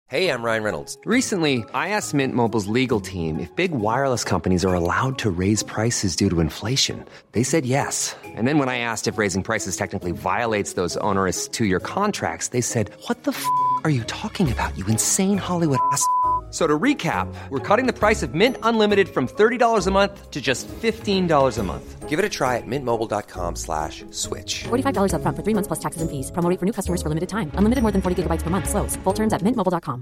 Hey, I'm Ryan Reynolds. Recently, I asked Mint Mobile's legal team if big wireless companies are allowed to raise prices due to inflation. They said yes. And then when I asked if raising prices technically violates those onerous two-year contracts, they said, "What the f*** are you talking about, you insane Hollywood ass?" So to recap, we're cutting the price of Mint Unlimited from $30 a month to just $15 a month. Give it a try at mintmobile.com/switch. $45 up front for 3 months plus taxes and fees. Promo rate for new customers for limited time. Unlimited more than 40 gigabytes per month. Slows full terms at mintmobile.com.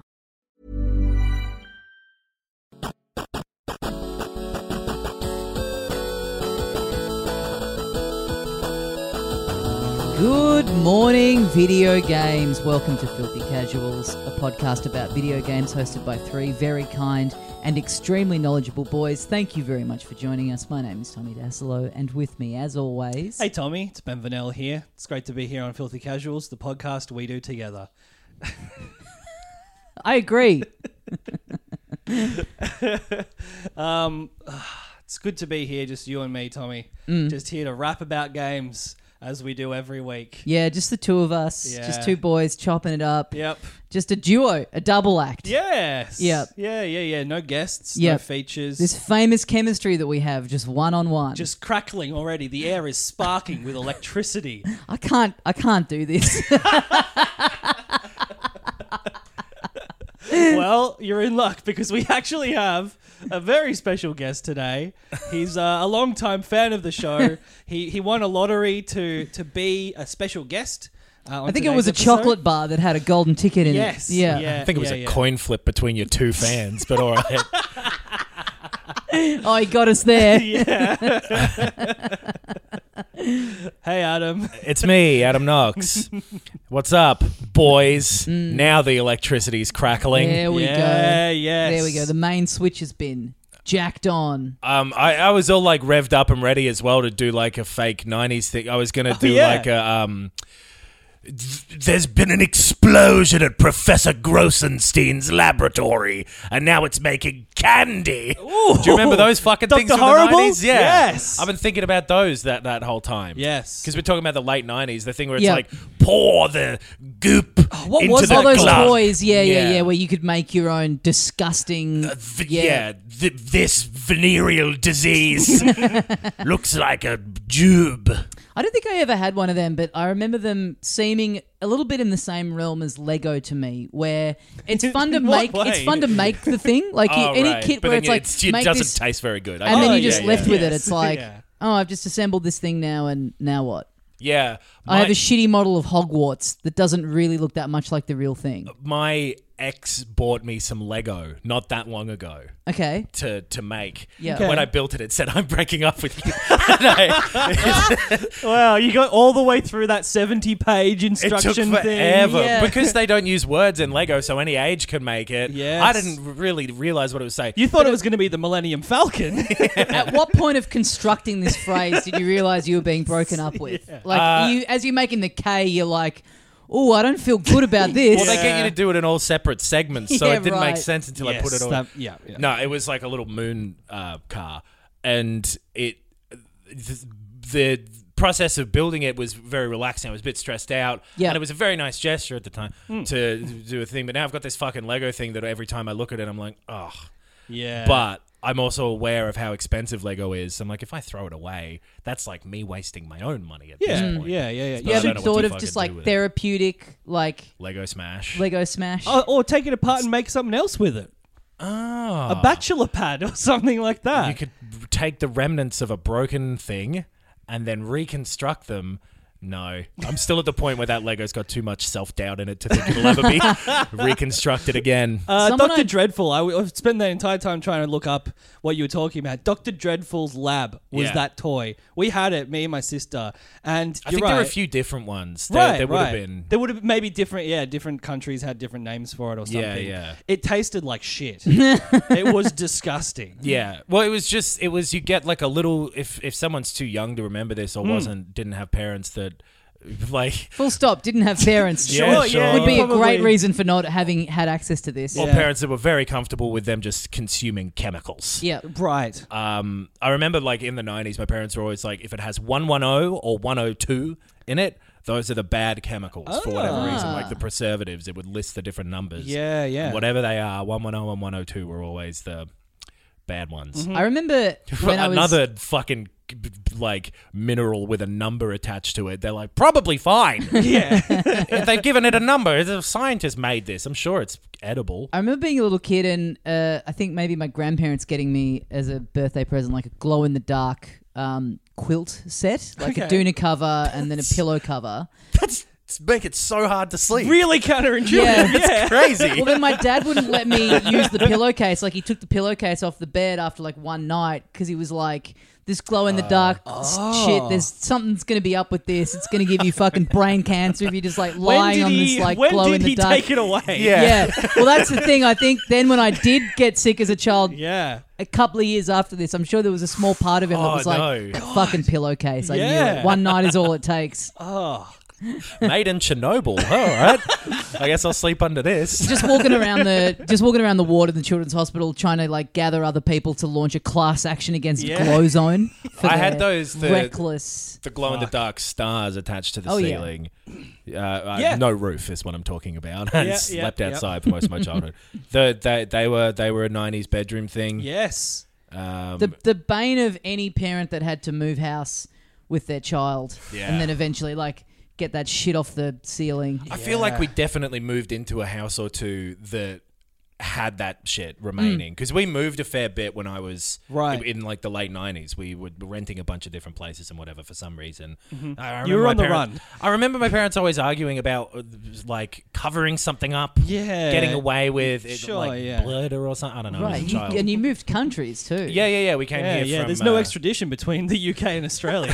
Good morning, video games. Welcome to Filthy Casuals, a podcast about video games hosted by three very kind and extremely knowledgeable boys. Thank you very much for joining us. My name is Tommy Dasilo, and with me, as always... Hey, Tommy. It's Ben Vanel here. It's great to be here on Filthy Casuals, the podcast we do together. I agree. It's good to be here, just you and me, Tommy. Just here to rap about games, as we do every week. Yeah, just the two of us. Yeah. Just two boys chopping it up. Yep. Just a duo, a double act. Yes. Yep. Yeah. No guests, Yep. no features. This famous chemistry that we have, just one-on-one. Just crackling already. The air is sparking with electricity. I can't do this. Well, you're in luck because we actually have a very special guest today. He's a long-time fan of the show. He won a lottery to be a special guest. I think it was a chocolate bar that had a golden ticket in Yes. it. Yeah. I think it was a coin flip between your two fans, but all right. Oh, he got us there. Hey, Adam. It's me, Adam Knox. What's up, boys? Now the electricity's crackling. There we go. Yes. There we go. The main switch has been jacked on. I was all like revved up and ready as well to do like a fake 90s thing. I was going to do like a... There's been an explosion at Professor Grossenstein's laboratory, and now it's making candy. Ooh. Do you remember those fucking things Dr. from the Horrible? 90s? Yeah. Yes. I've been thinking about those that whole time. Yes. Because we're talking about the late 90s, the thing where it's Yep. like, pour the goop what into was the All those glove. toys, yeah, where you could make your own disgusting... This venereal disease looks like a tube. I don't think I ever had one of them, but I remember them seeming a little bit in the same realm as Lego to me, where it's fun to In what make. way? It's fun to make the thing, like any right. kit But where then it's like it make doesn't this, taste very good. and then you just yeah, left yeah. with it. Yes. It's like, Yeah. oh, I've just assembled this thing now, and now what? Yeah. I have a shitty model of Hogwarts that doesn't really look that much like the real thing. My ex bought me some Lego not that long ago Okay. to make. Yeah. Okay. When I built it, it said, "I'm breaking up with you." Wow, you got all the way through that 70-page It instruction took forever thing. Yeah. because they don't use words in Lego, so any age can make it. Yes. I didn't really realize what it was saying. You thought it was going to be the Millennium Falcon. At what point of constructing this phrase did you realize you were being broken up with? Like, as you're making the K, you're like, oh, I don't feel good about this. Well, they get you to do it in all separate segments, so Yeah, it didn't right. make sense until I put it all. Yeah. No, it was like a little moon car, and the process of building it was very relaxing. I was a bit stressed out, Yeah. and it was a very nice gesture at the time to do a thing. But now I've got this fucking Lego thing that every time I look at it, I'm like, oh. Yeah. But I'm also aware of how expensive Lego is. I'm like, if I throw it away, that's like me wasting my own money at this point. Yeah. You I don't know haven't what thought to of just fucking like do with it. therapeutic, like Lego Smash. Lego Smash? Or take it apart and make something else with it. Oh. A bachelor pad or something like that. You could take the remnants of a broken thing and then reconstruct them. No. I'm still at the point where that Lego's got too much self-doubt in it to think it'll ever be reconstructed again. Someone Dr. I- Dreadful, I've spent the entire time trying to look up what you were talking about. Dr. Dreadful's lab was Yeah. that toy. We had it, me and my sister. And I you're think right. there were a few different ones. Right, There would right. have been. There would have maybe different countries had different names for it or something. Yeah. It tasted like shit. It was disgusting. Yeah. Well, you get like a little, if someone's too young to remember this or didn't have parents that, like... Full stop. Didn't have parents. Yeah, sure. Would be a Probably. great reason for not having had access to this. Or Yeah. parents that were very comfortable with them just consuming chemicals. Yeah. Right. I remember like in the 90s, my parents were always like, if it has 110 or 102 in it, those are the bad chemicals for whatever reason, like the preservatives. It would list the different numbers. Yeah. And whatever they are, 110 and 102 were always the bad ones. I remember when I was... Another fucking like mineral with a number attached to it. They're like, probably fine. Yeah. If they've given it a number. The scientist made this. I'm sure it's edible. I remember being a little kid and I think maybe my grandparents getting me as a birthday present like a glow-in-the-dark quilt set, like a doona cover and then a pillow cover. That's make it so hard to sleep. Really counterintuitive. Yeah. It's crazy. Well, then my dad wouldn't let me use the pillowcase. Like, he took the pillowcase off the bed after, like, one night because he was like, this glow-in-the-dark shit, there's something's going to be up with this. It's going to give you fucking brain cancer if you're just, like, lying on this, like, glow-in-the-dark. When did he take it away? Yeah. Well, that's the thing. I think then when I did get sick as a child, Yeah. a couple of years after this, I'm sure there was a small part of him that was like, that fucking pillowcase. I knew it. One night is all it takes. Oh. Made in Chernobyl. All right. I guess I'll sleep under this. Just walking around the ward in the children's hospital, trying to like gather other people to launch a class action against Glowzone. I had those reckless, the glow in the dark stars attached to the ceiling. No roof is what I'm talking about. I slept outside for most of my childhood. They were a 90s bedroom thing. Yes. The bane of any parent that had to move house with their child, and then eventually like get that shit off the ceiling. I feel like we definitely moved into a house or two that had that shit remaining because we moved a fair bit when I was in like the late 90s. We were renting a bunch of different places and whatever for some reason. You were on the run. I remember my parents always arguing about like covering something up, getting away with it, blood or something. I don't know. Right, and you moved countries too. Yeah. We came here from... There's no extradition between the UK and Australia.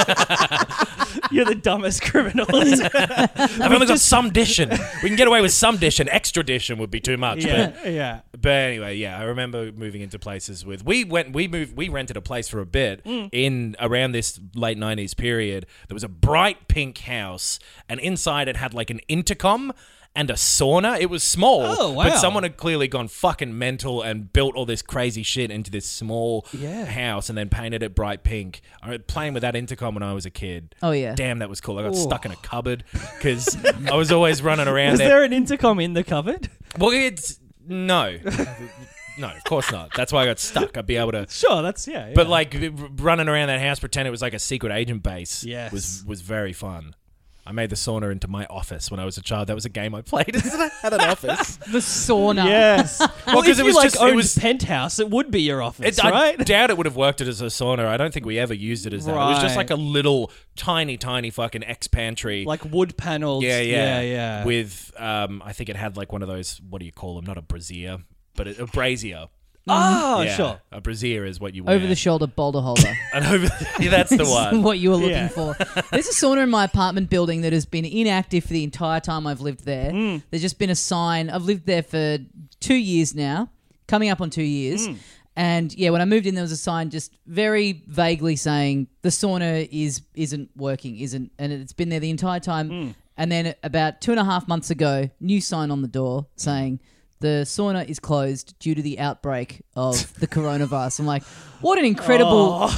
You're the dumbest criminals. I've only got some dition. We can get away with some dition. Extradition would be too much. Yeah. But anyway, I remember moving into places with... We rented a place for a bit in around this late 90s period. There was a bright pink house, and inside it had like an intercom and a sauna. It was small, but someone had clearly gone fucking mental and built all this crazy shit into this small house and then painted it bright pink. I was playing with that intercom when I was a kid. Oh, yeah. Damn, that was cool. I got stuck in a cupboard because I was always running around Was there an intercom in the cupboard? Well, it's... No. No, of course not. That's why I got stuck. I'd be able to... Sure, that's... But like running around that house, pretend it was like a secret agent base was very fun. I made the sauna into my office when I was a child. That was a game I played at an office. The sauna. Yes. Well, because it was Penthouse, it would be your office, right? I doubt it would have worked as a sauna. I don't think we ever used it as that. It was just like a little tiny fucking ex-pantry. Like wood panels. Yeah. With, I think it had like one of those, what do you call them? Not a brazier, but a brazier. Oh, sure. A brazier is what you wear. Over-the-shoulder boulder holder. That's the one. What you were looking for. There's a sauna in my apartment building that has been inactive for the entire time I've lived there. There's just been a sign. I've lived there for 2 years now, coming up on 2 years. And when I moved in, there was a sign just very vaguely saying the sauna isn't working, and it's been there the entire time. And then about 2.5 months ago, new sign on the door saying... the sauna is closed due to the outbreak of the coronavirus. I'm like, what an incredible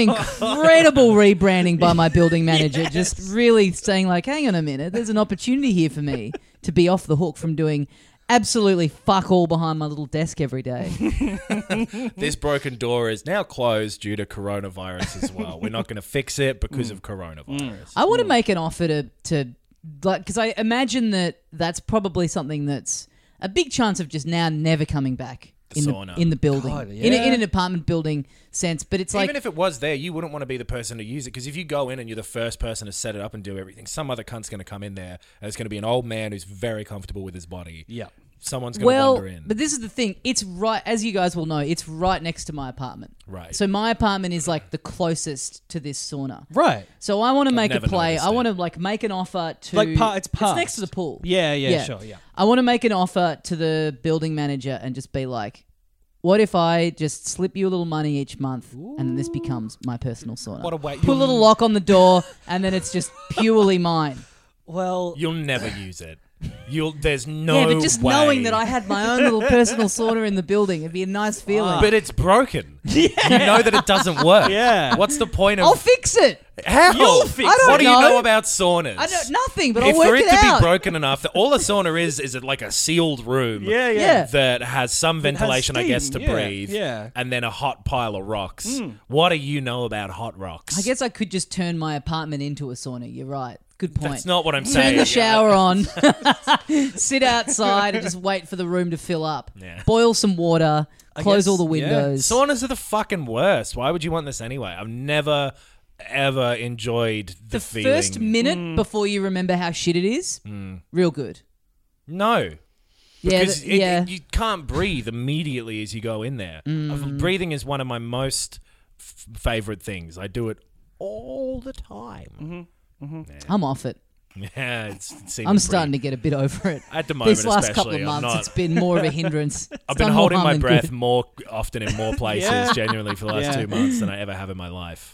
rebranding by my building manager. Yes. Just really saying like, hang on a minute, there's an opportunity here for me to be off the hook from doing absolutely fuck all behind my little desk every day. This broken door is now closed due to coronavirus as well. We're not going to fix it because of coronavirus. I want to make an offer to like, because I imagine that's probably something that's a big chance of just now never coming back in the building. God, in an apartment building sense. But it's like... Even if it was there, you wouldn't want to be the person to use it, because if you go in and you're the first person to set it up and do everything, some other cunt's going to come in there and it's going to be an old man who's very comfortable with his body. Yeah. Someone's going to wander in. But this is the thing. It's right, as you guys will know, it's right next to my apartment. Right. So my apartment is like the closest to this sauna. Right. So I want to make a play. I want to like make an offer to... Like it's next to the pool. Yeah, sure, yeah. I want to make an offer to the building manager and just be like, what if I just slip you a little money each month and then this becomes my personal sauna? What a way. Put a little lock on the door and then it's just purely mine. Well... You'll never use it. There's no yeah, but just way. knowing that I had my own little personal sauna in the building, it'd be a nice feeling. But it's broken. You know that it doesn't work. Yeah. What's the point of... I'll fix it. How? You'll fix I don't What do you know. know about saunas? I know nothing, but If I'll for work it it to out. be broken enough, that all a sauna is it like a sealed room Yeah. that has some ventilation, I guess, to steam, yeah, breathe, yeah. and then a hot pile of rocks. What do you know about hot rocks? I guess I could just turn my apartment into a sauna. You're right. Good point. That's not what I'm Turn saying. the shower on, sit outside, and just wait for the room to fill up. Yeah. Boil some water, close guess, all the yeah. windows. Saunas are the fucking worst. Why would you want this anyway? I've never ever enjoyed the feeling. First minute before you remember how shit it is, real good. No. Yeah, Because yeah. you can't breathe immediately as you go in there. Breathing is one of my most favorite things. I do it all the time. I'm off it. Yeah, it's I'm starting to get a bit over it. At the moment, This last couple of especially, I'm months, not- it's been more of a hindrance. I've been holding my breath Good. more often in more places, Yeah. genuinely, for the last 2 months than I ever have in my life.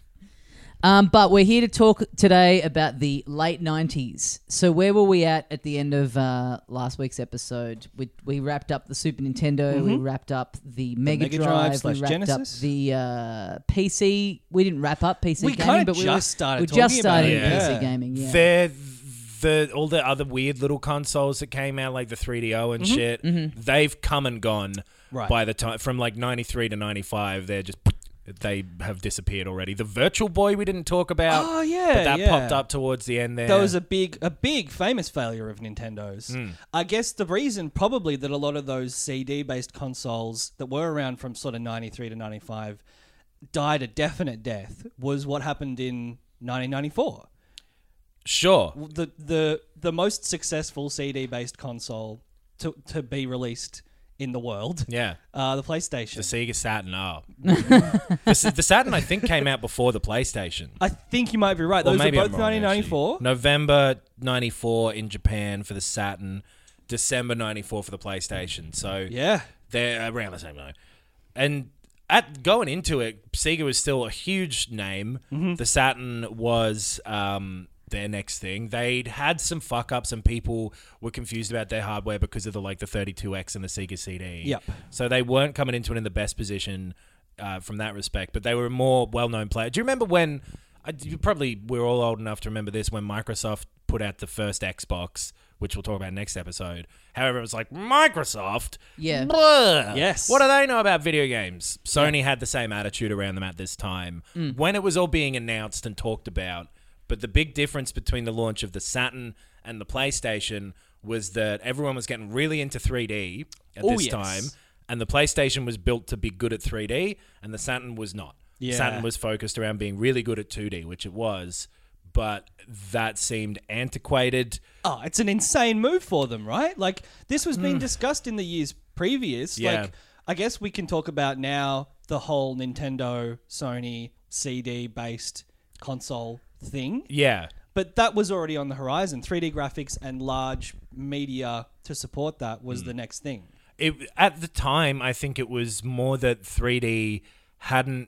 But we're here to talk today about the late 90s. So where were we at the end of last week's episode? We wrapped up the Super Nintendo. We wrapped up the Mega Mega Drive. Drive We wrapped Genesis. up the PC. We didn't wrap up PC We gaming, kinda but just started we talking just started about it, PC yeah. gaming. Yeah. All the other weird little consoles that came out, like the 3DO and shit, they've come and gone Right. by the time from like 93 to 95. They have disappeared already. The Virtual Boy we didn't talk about. Oh, yeah, but that yeah. popped up towards the end there. That was a big famous failure of Nintendo's. I guess the reason probably that a lot of those CD-based consoles that were around from sort of 93 to 95 died a definite death was what happened in 1994. Sure. The most successful CD-based console to be released in the world. Yeah. The PlayStation. The Sega Saturn. Oh. the Saturn, I think, came out before the PlayStation. I think you might be right. Or Those are maybe both I'm wrong, 1994. actually. November 94 in Japan for the Saturn. December 94 for the PlayStation. So Yeah. they're around the same time. And going into it, Sega was still a huge name. The Saturn was their next thing. They'd had some fuck ups and people were confused about their hardware because of the 32X and the Sega CD. Yep. So they weren't coming into it in the best position from that respect, but they were a more well-known player. Do you remember when, we're all old enough to remember this, when Microsoft put out the first Xbox, which we'll talk about next episode. However, it was like, Microsoft? Yeah. Blah. Yes. What do they know about video games? Sony had the same attitude around them at this time. When it was all being announced and talked about, but the big difference between the launch of the Saturn and the PlayStation was that everyone was getting really into 3D at this time, and the PlayStation was built to be good at 3D, and the Saturn was not. Yeah. Saturn was focused around being really good at 2D, which it was, but that seemed antiquated. Oh, it's an insane move for them, right? Like, this was being discussed in the years previous. Yeah. Like, I guess we can talk about now the whole Nintendo, Sony, CD-based console thing. Yeah. But that was already on the horizon. 3D graphics and large media to support that was the next thing. At the time, I think it was more that 3D hadn't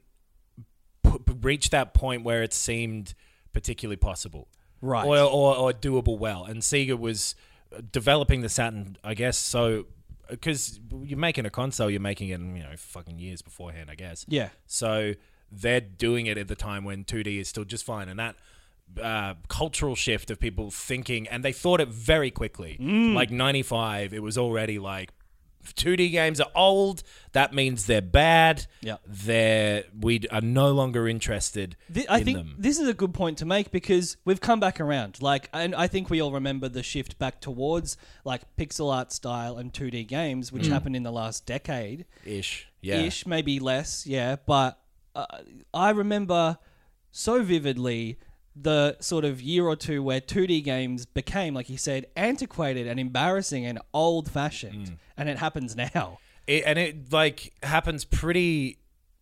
reached that point where it seemed particularly possible. Right. Or doable well. And Sega was developing the Saturn, I guess, so... Because you're making a console, you're making it, fucking years beforehand, I guess. Yeah. So they're doing it at the time when 2D is still just fine. And that cultural shift of people thinking... And they thought it very quickly. Like 95, it was already like... 2D games are old. That means they're bad. Yep. We are no longer interested I in think them. this is a good point to make because we've come back around. And I think we all remember the shift back towards pixel art style and 2D games, which happened in the last decade. Ish. Yeah. Ish, maybe less, yeah. But I remember so vividly the sort of year or two where 2D games became, like you said, antiquated and embarrassing and old-fashioned. And it happens now. It happens pretty...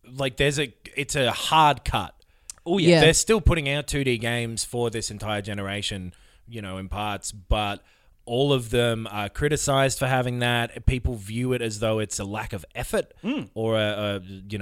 it's a hard cut. Oh, Yeah. They're still putting out 2D games for this entire generation, in parts, but all of them are criticized for having that. People view it as though it's a lack of effort or a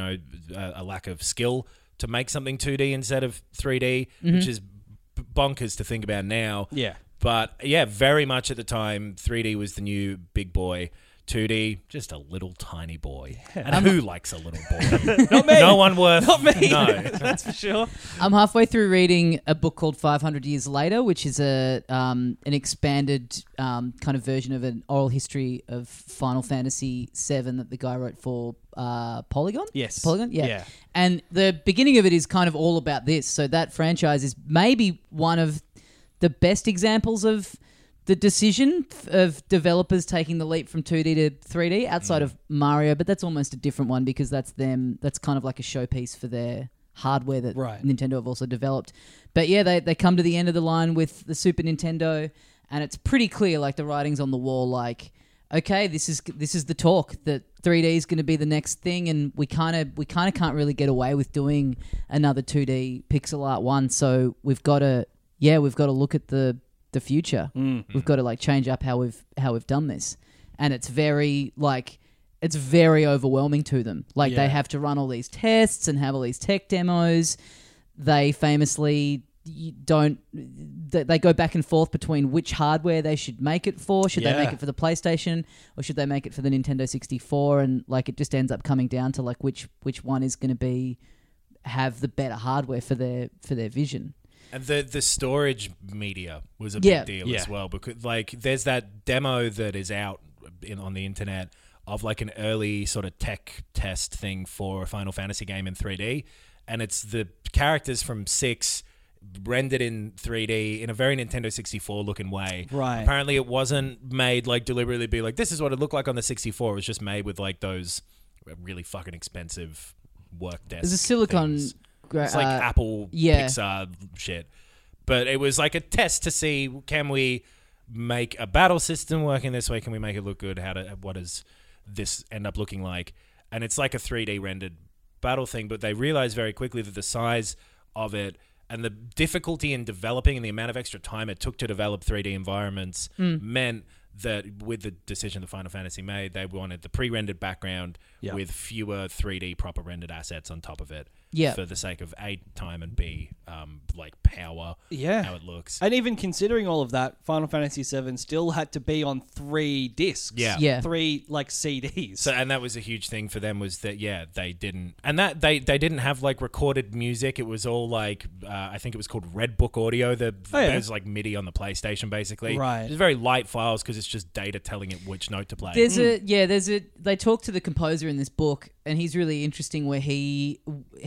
lack of skill to make something 2D instead of 3D, which is bonkers to think about now. Yeah. But yeah, very much at the time, 3D was the new big boy. 2D, just a little tiny boy. And who likes a little boy? Not me. No one worth. Not me. No. That's for sure. I'm halfway through reading a book called 500 Years Later, which is an expanded kind of version of an oral history of Final Fantasy VII that the guy wrote for Polygon. Yes. Polygon. Yeah. Yeah. And the beginning of it is kind of all about this. So that franchise is maybe one of the best examples of the decision of developers taking the leap from 2D to 3D outside of Mario, but that's almost a different one because that's kind of like a showpiece for their hardware that Nintendo have also developed. But yeah, they come to the end of the line with the Super Nintendo, and it's pretty clear, like the writing's on the wall, like, okay, this is the talk that 3D is going to be the next thing, and we kind of can't really get away with doing another 2D pixel art one, so we've got to look at the future. We've got to like change up how we've done this, and it's very overwhelming to them. Like they have to run all these tests and have all these tech demos. They famously they go back and forth between which hardware they should make it for. Should they make it for the PlayStation or should they make it for the Nintendo 64? And like it just ends up coming down to like which one is going to have the better hardware for their vision. And the storage media was a big deal as well, because like there's that demo that is out on the internet of like an early sort of tech test thing for a Final Fantasy game in 3D, and it's the characters from 6 rendered in 3D in a very Nintendo 64 looking way. Right. Apparently it wasn't made like deliberately be like, this is what it looked like on the 64. It was just made with like those really fucking expensive work desk There's a silicon... things. It's like Apple Pixar shit. But it was like a test to see, can we make a battle system working this way? Can we make it look good? What does this end up looking like? And it's like a 3D rendered battle thing, but they realized very quickly that the size of it and the difficulty in developing and the amount of extra time it took to develop 3D environments meant that with the decision that Final Fantasy made, they wanted the pre-rendered background with fewer 3D proper rendered assets on top of it. For the sake of A, time, and B, like power, how it looks. And even considering all of that, Final Fantasy VII still had to be on 3 discs. 3 like CDs. So, and that was a huge thing for them was that, they didn't... And that they didn't have like recorded music. It was all like, I think it was called Red Book Audio. It was like MIDI on the PlayStation, basically. Right. It's very light files because it's just data telling it which note to play. They talk to the composer in this book, and he's really interesting where he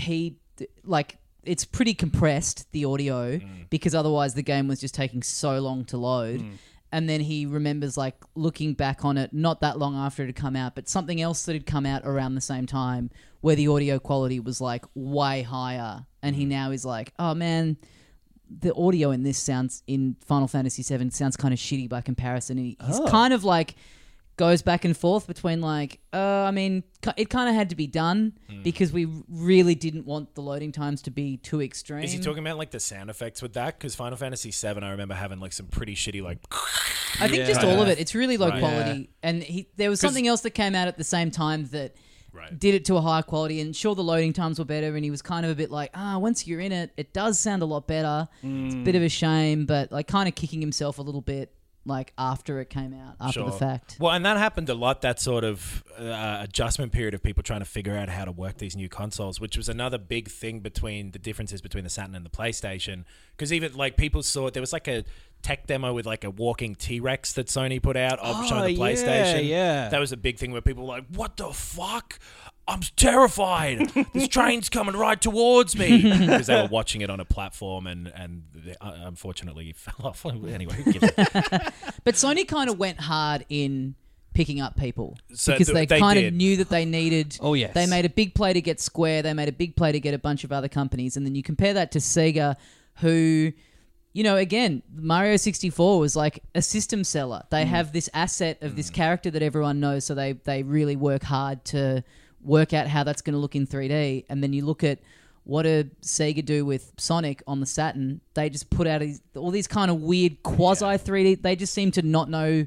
like it's pretty compressed, the audio, because otherwise the game was just taking so long to load. And then he remembers like looking back on it not that long after it had come out, but something else that had come out around the same time where the audio quality was like way higher, and he now is like, oh man, the audio in this in Final Fantasy VII sounds kind of shitty by comparison. And he's kind of like goes back and forth between like, I mean, it kind of had to be done because we really didn't want the loading times to be too extreme. Is he talking about like the sound effects with that? Because Final Fantasy VII, I remember having like some pretty shitty like... I think just all of it. It's really low quality. Yeah. And there was something else that came out at the same time that did it to a higher quality, and sure, the loading times were better, and he was kind of a bit like, once you're in it, it does sound a lot better. It's a bit of a shame, but like kind of kicking himself a little bit like after it came out, after the fact. Well, and that happened a lot, that sort of adjustment period of people trying to figure out how to work these new consoles, which was another big thing between the differences between the Saturn and the PlayStation. Because even like people saw, there was like a tech demo with like a walking T-Rex that Sony put out of showing the PlayStation. Yeah. That was a big thing where people were like, what the fuck? I'm terrified. This train's coming right towards me. Because they were watching it on a platform and unfortunately fell off. Anyway, who gives a... But Sony kind of went hard in picking up people because they kind of knew that they needed... Oh, yes. They made a big play to get Square. They made a big play to get a bunch of other companies. And then you compare that to Sega, who... You know, again, Mario 64 was like a system seller. They have this asset of this character that everyone knows, so they really work hard to work out how that's going to look in 3D. And then you look at what did Sega do with Sonic on the Saturn? They just put out all these kind of weird quasi 3D. They just seem to not know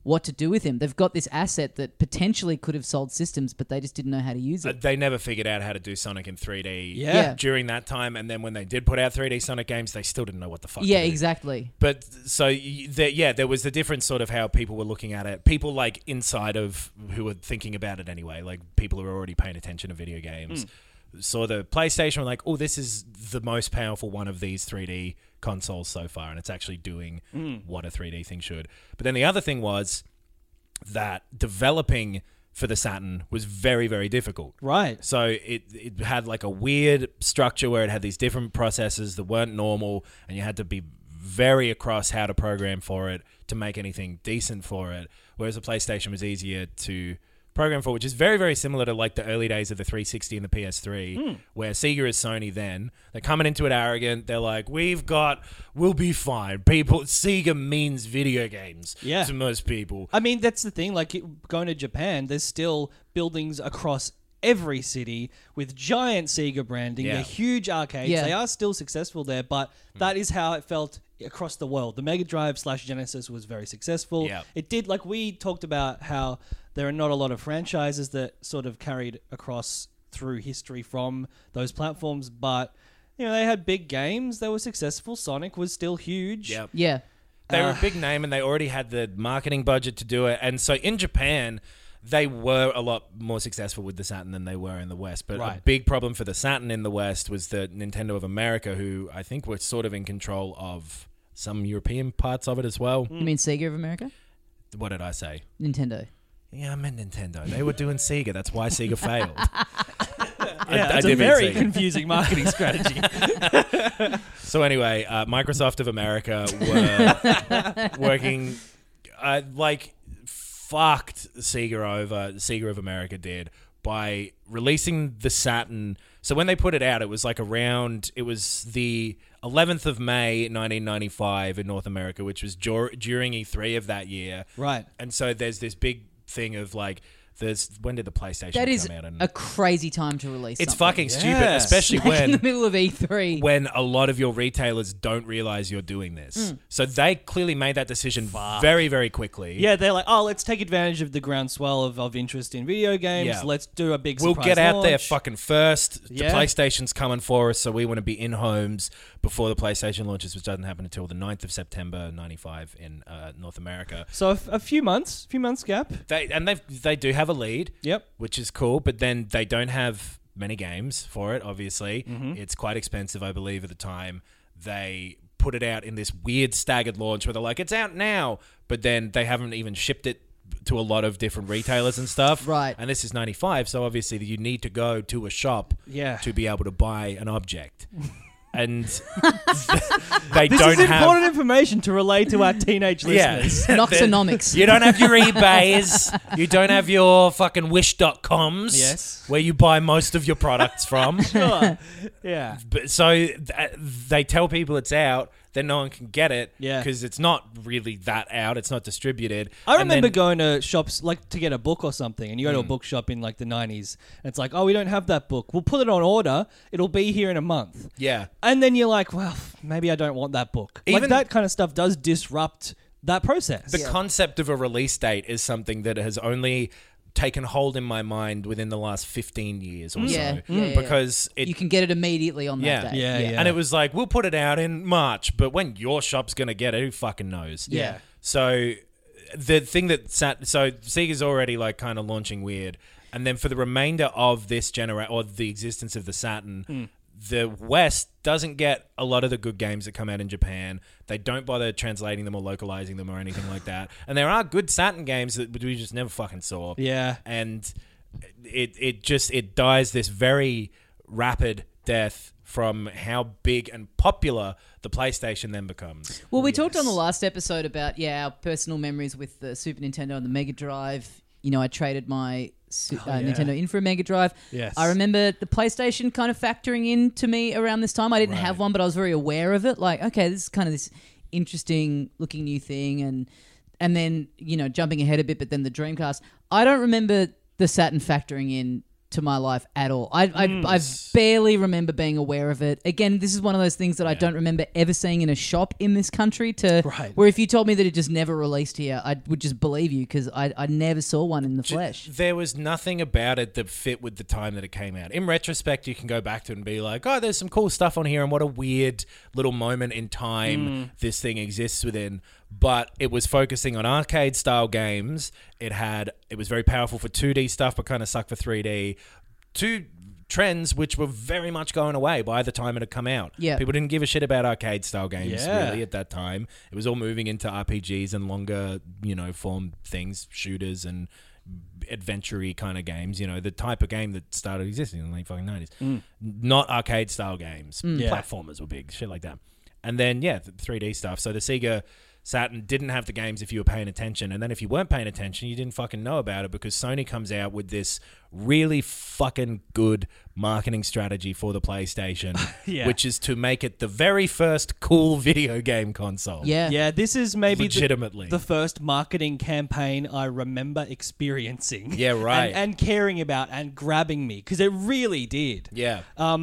what to do with him. They've got this asset that potentially could have sold systems, but they just didn't know how to use it. They never figured out how to do Sonic in 3D Yeah. during that time, and then when they did put out 3D Sonic games, they still didn't know what the fuck Yeah, to do. exactly. But so, there was the different sort of how people were looking at it. People like inside of who were thinking about it anyway, like people who are already paying attention to video games, saw the PlayStation, were like, oh, this is the most powerful one of these 3D consoles so far, and it's actually doing what a 3D thing should. But then the other thing was that developing for the Saturn was very, very difficult. Right. So it had like a weird structure where it had these different processes that weren't normal, and you had to be very across how to program for it to make anything decent for it, whereas the PlayStation was easier to program for, which is very, very similar to like the early days of the 360 and the PS3, where Sega is Sony then. They're coming into it arrogant. They're like, we'll be fine. Sega means video games to most people. I mean, that's the thing. Like, going to Japan, there's still buildings across every city with giant Sega branding. They're huge arcades. Yeah. They are still successful there, but that is how it felt across the world. The Mega Drive / Genesis was very successful. Yeah. It did, like we talked about how there are not a lot of franchises that sort of carried across through history from those platforms, but they had big games. They were successful. Sonic was still huge. Yep. Yeah. They were a big name, and they already had the marketing budget to do it. And so in Japan, they were a lot more successful with the Saturn than they were in the West. But a big problem for the Saturn in the West was the Nintendo of America, who I think were sort of in control of some European parts of it as well. You mean Sega of America? What did I say? Nintendo. Yeah, I meant Nintendo. They were doing Sega. That's why Sega failed. Yeah, it's a very confusing marketing strategy. So anyway, Microsoft of America were working fucked Sega over. Sega of America did by releasing the Saturn. So when they put it out, it was like it was the 11th of May 1995 in North America, which was during E3 of that year. Right. And so there's this big thing of like, when did the PlayStation That is come out? a crazy time to release It's something. fucking stupid, especially in the when middle of E3. when a lot of your retailers don't realize you're doing this. So they clearly made that decision very, very quickly. Yeah, they're like, let's take advantage of the groundswell of interest in video games. Yeah. Let's do a big We'll surprise get out there launch. fucking first. Yeah. The PlayStation's coming for us, so we want to be in homes before the PlayStation launches, which doesn't happen until the 9th of September 95 in North America. So a few months gap. They do have a lead. Yep. Which is cool, but then they don't have many games for it, obviously. Mm-hmm. It's quite expensive, I believe, at the time. They put it out in this weird staggered launch where they're like, it's out now, but then they haven't even shipped it to a lot of different retailers and stuff. Right. And this is 95, so obviously you need to go to a shop to be able to buy an object. And they This don't is have... important information to relay to our teenage Yeah. listeners. Noxonomics. You don't have your eBays. You don't have your fucking Wish.coms. Yes. Where you buy most of your products from. Sure. Yeah. But so they tell people it's out, then no one can get it. Yeah. Because it's not really that out. It's not distributed. I And remember then- going to shops like to get a book or something, and you go to a bookshop in like the 90s, and it's like, we don't have that book. We'll put it on order. It'll be here in a month. Yeah. And then you're like, well, maybe I don't want that book. Like Even- that kind of stuff does disrupt that process. The concept of a release date is something that has only taken hold in my mind within the last 15 years or Yeah, so. yeah, yeah. Because it... You can get it immediately on that Yeah. day. Yeah. And it was like, we'll put it out in March, but when your shop's going to get it, who fucking knows? Yeah. So the thing that so Sega's already like kind of launching weird. And then for the remainder of this generation, or the existence of the Saturn, the West doesn't get a lot of the good games that come out in Japan. They don't bother translating them or localizing them or anything like that. And there are good Saturn games that we just never fucking saw. Yeah. And it dies this very rapid death from how big and popular the PlayStation then becomes. Well, we talked on the last episode about, our personal memories with the Super Nintendo and the Mega Drive. You know, I traded my Nintendo in for a Mega Drive. Yes. I remember the PlayStation kind of factoring in to me around this time. I didn't have one, but I was very aware of it. Like, okay, this is kind of this interesting looking new thing. And then, jumping ahead a bit, but then the Dreamcast. I don't remember the Saturn factoring in to my life at all. I barely remember being aware of it. Again, this is one of those things that I don't remember ever seeing in a shop in this country. Where if you told me that it just never released here, I would just believe you because I never saw one in the flesh. There was nothing about it that fit with the time that it came out. In retrospect, you can go back to it and be like, oh, there's some cool stuff on here and what a weird little moment in time this thing exists within. But it was focusing on arcade-style games. It was very powerful for 2D stuff, but kind of sucked for 3D. Two trends which were very much going away by the time it had come out. Yeah. People didn't give a shit about arcade-style games really at that time. It was all moving into RPGs and longer, form things, shooters and adventure-y kind of games. The type of game that started existing in the late fucking 90s. Not arcade-style games. Platformers were big, shit like that. And then, the 3D stuff. So the Sega Saturn didn't have the games if you were paying attention. And then if you weren't paying attention, you didn't fucking know about it because Sony comes out with this really fucking good marketing strategy for the PlayStation, which is to make it the very first cool video game console. Yeah, this is maybe legitimately the first marketing campaign I remember experiencing. Yeah, right. And caring about and grabbing me because it really did. Yeah.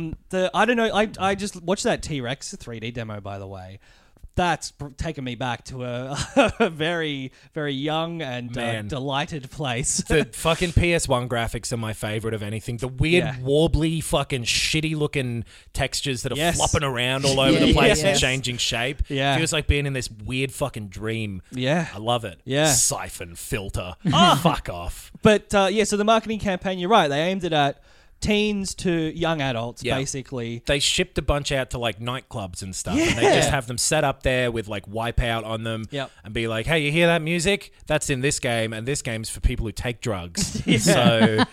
I don't know. I just watched that T-Rex 3D demo, by the way. That's taken me back to a very, very young and delighted place. The fucking PS1 graphics are my favorite of anything. The weird, warbly, fucking shitty-looking textures that are flopping around all over the place and changing shape. Yeah. It feels like being in this weird fucking dream. Yeah. I love it. Yeah. Siphon filter. Fuck off. But, so the marketing campaign, you're right. They aimed it at teens to young adults, basically. They shipped a bunch out to like nightclubs and stuff, and they just have them set up there with like Wipeout on them, and be like, "Hey, you hear that music? That's in this game, and this game's for people who take drugs." So,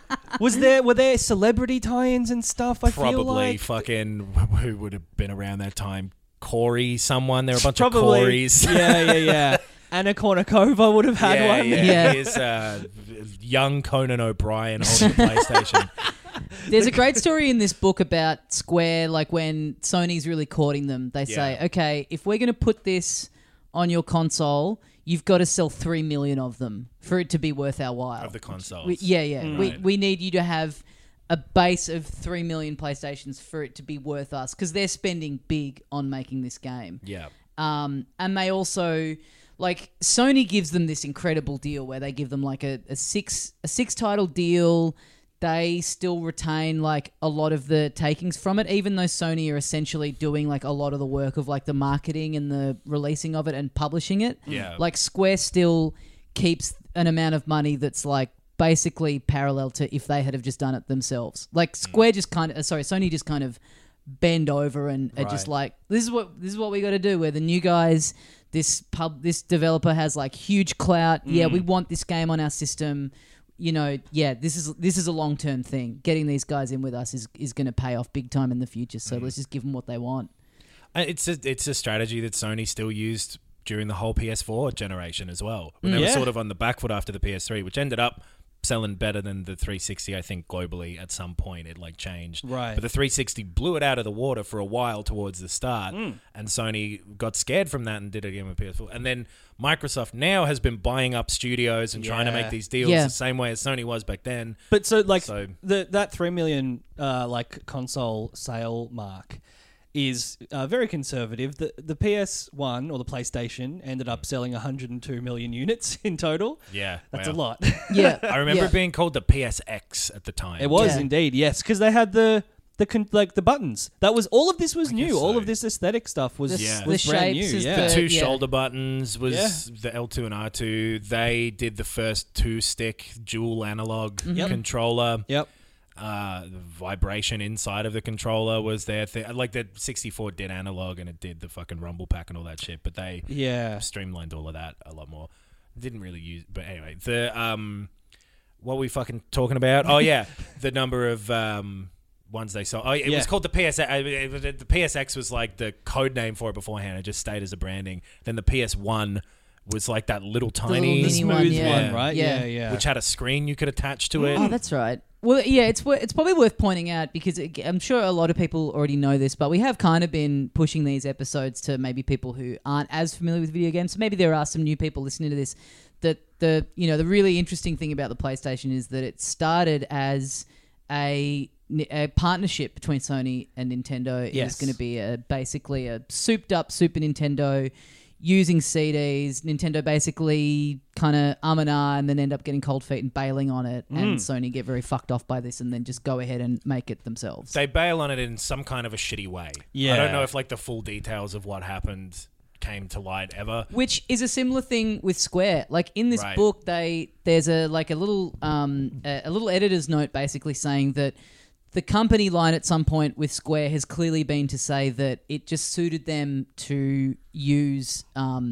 were there celebrity tie-ins and stuff? I feel like fucking who would have been around that time? Corey, someone. There were a bunch of Corys. Yeah. Anna Kournikova would have had one. Yeah. Here's young Conan O'Brien holding the PlayStation. There's a great story in this book about Square, like when Sony's really courting them. They say, okay, if we're going to put this on your console, you've got to sell 3 million of them for it to be worth our while. Of the consoles. We need you to have a base of 3 million PlayStations for it to be worth us because they're spending big on making this game. Yeah. And they also... Like, Sony gives them this incredible deal where they give them, like, a six title deal. They still retain, like, a lot of the takings from it, even though Sony are essentially doing, like, a lot of the work of, like, the marketing and the releasing of it and publishing it. Yeah. Like, Square still keeps an amount of money that's, like, basically parallel to if they had have just done it themselves. Like, Sony just kind of bend over and are just like, this is what we got to do. We're the new guys. This developer has like huge clout. Yeah, we want this game on our system. This is a long-term thing. Getting these guys in with us is going to pay off big time in the future. So let's just give them what they want. It's a strategy that Sony still used during the whole PS4 generation as well. When they were sort of on the back foot after the PS3, which ended up selling better than the 360, I think, globally at some point. It like changed. Right. But the 360 blew it out of the water for a while towards the start, and Sony got scared from that and did it again with PS4. And then Microsoft now has been buying up studios and trying to make these deals the same way as Sony was back then. But that 3 million console sale mark is very conservative. The PS1 or the PlayStation ended up selling 102 million units in total. Yeah. That's a lot. Yeah. I remember it being called the PSX at the time. It was indeed, yes, because they had the buttons. That was all of this was new. All of this aesthetic stuff was brand new. The two shoulder buttons was the L2 and R2. They did the first 2-stick dual analog controller. Yep. The vibration inside of the controller was their thing. Like the 64 did analog and it did the fucking rumble pack and all that shit, but they streamlined all of that a lot more. Didn't really use, but anyway, the what were we fucking talking about? Oh yeah, the number of ones they sold. Oh, it was called the PSX. The PSX was like the code name for it beforehand. It just stayed as a branding. Then the PS1 was like that little tiny smooth one, right? Yeah. Which had a screen you could attach to it. Oh, that's right. Well, yeah, it's probably worth pointing out because I'm sure a lot of people already know this, but we have kind of been pushing these episodes to maybe people who aren't as familiar with video games. So maybe there are some new people listening to this. That the really interesting thing about the PlayStation is that it started as a partnership between Sony and Nintendo. It was Yes. going to be basically a souped-up Super Nintendo using CDs. Nintendo basically kind of and then end up getting cold feet and bailing on it, and Sony get very fucked off by this and then just go ahead and make it themselves. They bail on it in some kind of a shitty way. Yeah. I don't know if like the full details of what happened came to light ever. Which is a similar thing with Square. Like in this Right. book, there's a little editor's note basically saying that the company line at some point with Square has clearly been to say that it just suited them to use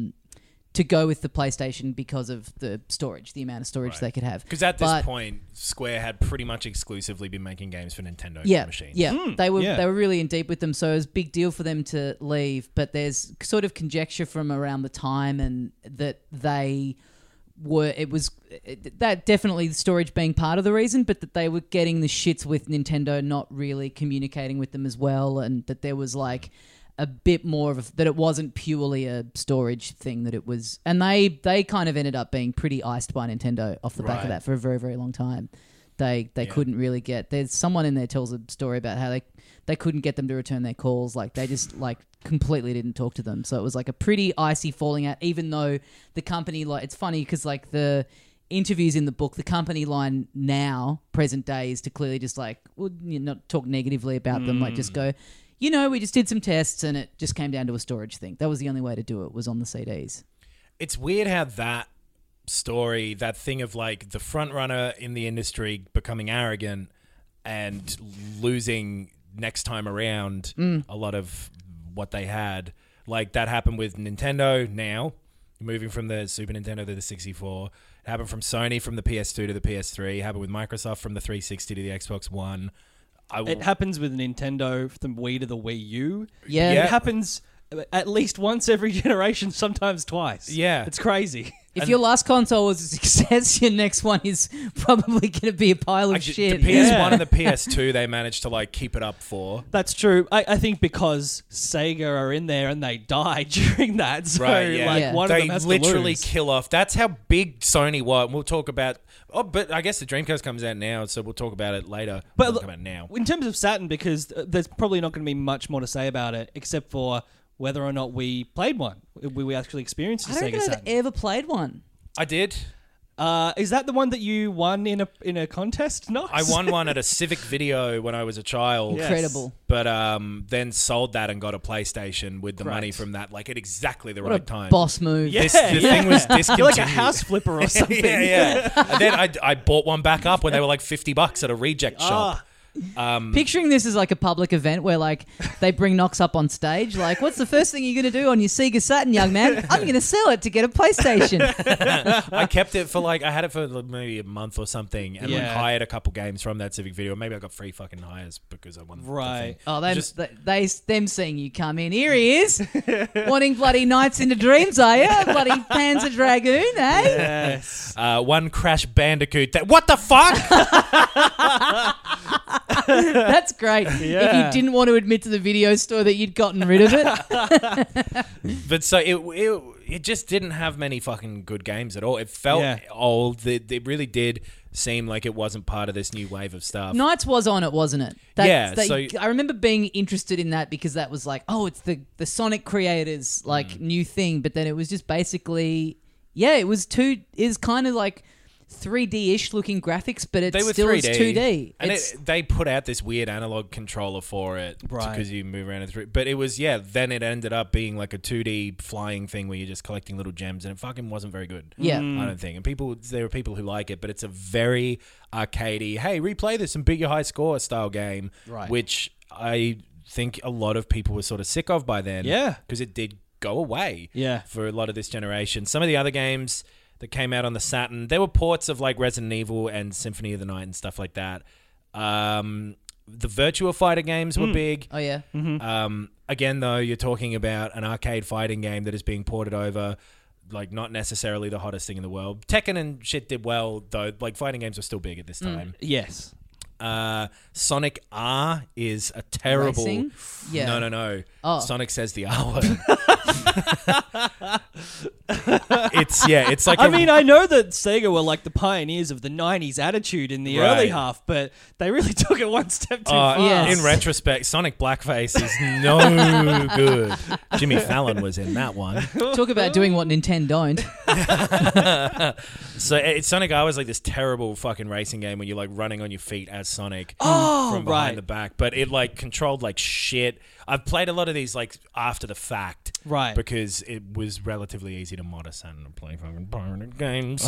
to go with the PlayStation because of the storage, the amount of storage they could have. Because at this point, Square had pretty much exclusively been making games for Nintendo machines. Yeah, they were really in deep with them, so it was a big deal for them to leave. But there's sort of conjecture from around the time and that they were. It was that definitely the storage being part of the reason, but that they were getting the shits with Nintendo not really communicating with them as well, and that there was like a bit more of that it wasn't purely a storage thing, that it was, and they kind of ended up being pretty iced by Nintendo off the back of that for a very, very long time. They couldn't really get, there's someone in there tells a story about how they couldn't get them to return their calls. Like they just like completely didn't talk to them. So it was like a pretty icy falling out, even though the company, like, it's funny because like the interviews in the book, the company line now, present day, is to clearly just like, well, not talk negatively about them, like just go, we just did some tests and it just came down to a storage thing. That was the only way to do it, was on the CDs. It's weird how that story, that thing of like the front runner in the industry becoming arrogant and losing next time around a lot of what they had, like that happened with Nintendo now, moving from the Super Nintendo to the 64. It happened from Sony from the PS2 to the PS3. It happened with Microsoft from the 360 to the Xbox One. It happens with Nintendo from the Wii to the Wii U. Yeah. It happens at least once every generation, sometimes twice. Yeah. It's crazy. If your last console was a success, your next one is probably going to be a pile of shit. The PS1 and the PS2, they managed to like keep it up for. That's true. I think because Sega are in there and they die during that. So Right, yeah. like one They of them has literally to lose. kill off. That's how big Sony was. We'll talk about. Oh, but I guess the Dreamcast comes out now, so we'll talk about it later. But We'll talk about it now. In terms of Saturn, because there's probably not going to be much more to say about it, except for whether or not we played one. We actually experienced a I don't Sega think I've Saturn. ever played one. I did. Is that the one that you won in a contest? No, I won one at a Civic Video when I was a child. Yes. Incredible. But then sold that and got a PlayStation with the money Correct. from that, like at exactly the What right a time. boss move. Yeah. The thing was discontinued. You're like a house flipper or something. yeah. And then I bought one back up when they were like $50 at a reject shop. Picturing this as like a public event where like they bring Knox up on stage, like, what's the first thing you're going to do on your Sega Saturn, young man? I'm going to sell it to get a PlayStation. I kept it for like, I had it for maybe a month or something and like Yeah. hired a couple games from that Civic Video. Maybe I got free fucking hires because I won. Right. Oh, them seeing you come in. Here he is, wanting bloody Nights into Dreams, are you? Bloody Panzer Dragoon, eh? Yes. One Crash Bandicoot. What the fuck? That's great. If you didn't want to admit to the video store that you'd gotten rid of it. But so it just didn't have many fucking good games at all. It felt old. It really did seem like it wasn't part of this new wave of stuff. Nights was on it, wasn't it? I remember being interested in that because that was like, oh, it's the Sonic creators like new thing. But then it was just basically, it was kind of like 3D-ish looking graphics, but it still is 2D. And they put out this weird analog controller for it because you move around it. But it was, then it ended up being like a 2D flying thing where you're just collecting little gems, and it fucking wasn't very good. Yeah. I don't think. And there are people who like it, but it's a very arcadey, hey, replay this and beat your high score style game, which I think a lot of people were sort of sick of by then. Yeah. Because it did go away Yeah. for a lot of this generation. Some of the other games that came out on the Saturn, there were ports of like Resident Evil and Symphony of the Night and stuff like that. The Virtua Fighter games were big. Oh, yeah. Again, though, you're talking about an arcade fighting game that is being ported over, like not necessarily the hottest thing in the world. Tekken and shit did well, though. Like fighting games were still big at this time. Yes. Sonic R is a terrible... Racing? Yeah. No. Oh. Sonic says the R word. It's like I mean, I know that Sega were like the pioneers of the 90s attitude in the early Right. half, but they really took it one step too Oh, far. Yes. in retrospect, Sonic Blackface is no good. Jimmy Fallon was in that one. Talk about doing what Nintendo don't. So Sonic R was like this terrible fucking racing game where you're like running on your feet as Sonic from behind right. the back, but it like controlled like shit. I've played a lot of these like after the fact, Right. Because it was relatively easy to mod a Saturn and play fucking Bionic games.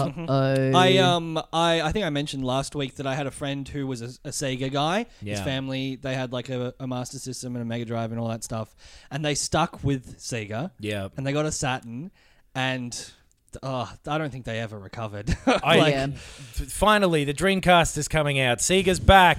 I think I mentioned last week that I had a friend who was a Sega guy. His Yeah. family, they had like a Master System and a Mega Drive and all that stuff, and they stuck with Sega. Yeah. And they got a Saturn, and I don't think they ever recovered. Yeah. Finally, the Dreamcast is coming out. Sega's back.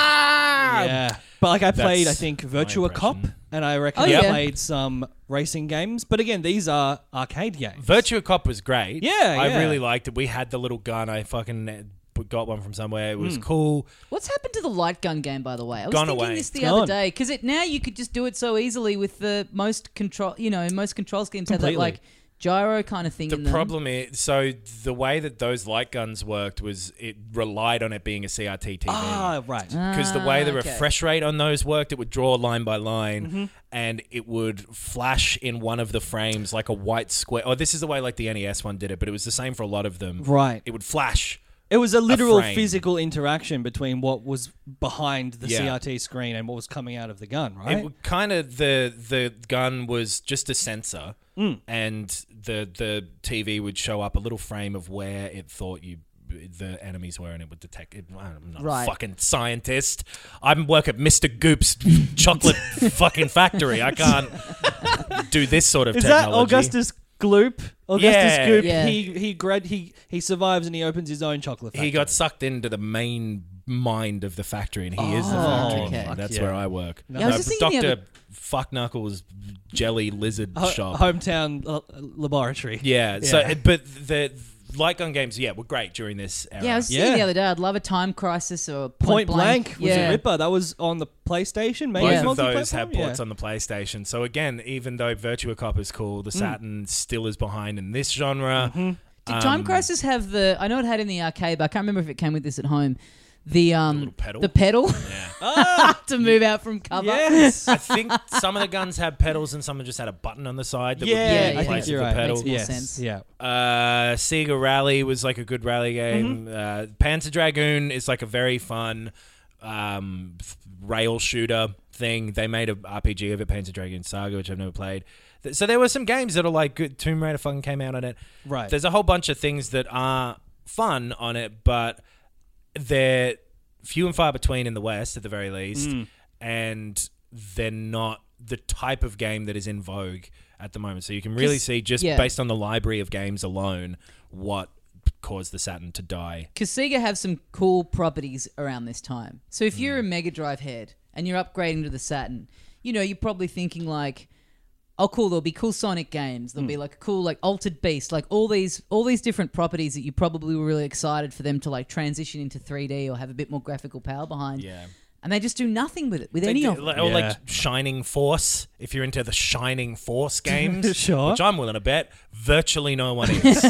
Yeah. But like I played, I That's think, my Virtua Cop, impression. and I reckon Oh, I yeah. played some racing games. But again, these are arcade games. Virtua Cop was great. Yeah, I yeah. really liked it. We had the little gun. I fucking got one from somewhere. It was cool. What's happened to the light gun game, by the way? I was Gone thinking away. this the It's other gone. day because now you could just do it so easily with the most control. Most control schemes have that Completely. like gyro kind of thing The in them. problem is, so the way that those light guns worked was it relied on it being a CRT TV. Ah, right. Because the way the okay. refresh rate on those worked, it would draw line by line, Mm-hmm. and it would flash in one of the frames like a white square. Oh, this is the way like the NES one did it, but it was the same for a lot of them. Right. It would flash. It was a literal frame. physical interaction between what was behind the Yeah. CRT screen and what was coming out of the gun, right? It would kind of the gun was just a sensor, and the TV would show up a little frame of where it thought the enemies were, and it would detect it. I'm not Right. a fucking scientist. I work at Mr. Goop's chocolate fucking factory. I can't do this sort of Is that technology. Augustus Gloop? Augustus Yeah. Gloop. Yeah. He survives and he opens his own chocolate factory. He got sucked into the main mind of the factory, and he is the factory. okay. man. That's Yeah. where I work. Yeah, I was just thinking the Dr. Fuckknuckles jelly lizard shop. hometown laboratory. Yeah. So, but the light gun games, were great during this era. Yeah, I was thinking Yeah. the other day. I'd love a Time Crisis or Point Blank was yeah. a ripper. That was on the PlayStation. Maybe Both of those multi-platform? have ports on the PlayStation. So again, even though Virtua Cop is cool, the Saturn still is behind in this genre. Did Time Crisis have the? I know it had in the arcade, but I can't remember if it came with this at home. The little pedal? the pedal to move out from cover. Yes. I think some of the guns had pedals and some just had a button on the side that Yeah, would be I in think place you're of right. the pedal. Makes more Yes. sense. Yeah. Sega Rally was like a good rally game. Panzer Dragoon is like a very fun rail shooter thing. They made an RPG of it, Panzer Dragoon Saga, which I've never played. So there were some games that are like good. Tomb Raider fucking came out on it. Right. There's a whole bunch of things that are fun on it, but they're few and far between in the West at the very least, and they're not the type of game that is in vogue at the moment. So you can really see just based on the library of games alone what caused the Saturn to die. Because Sega have some cool properties around this time. So if you're a Mega Drive head and you're upgrading to the Saturn, you're probably thinking like, oh, cool, there'll be cool Sonic games. There'll be like a cool like Altered Beast, like all these different properties that you probably were really excited for them to like transition into 3D or have a bit more graphical power behind. Yeah. And they just do nothing with it, with any of them. Or like Shining Force, if you're into the Shining Force games, Sure. which I'm willing to bet virtually no one is.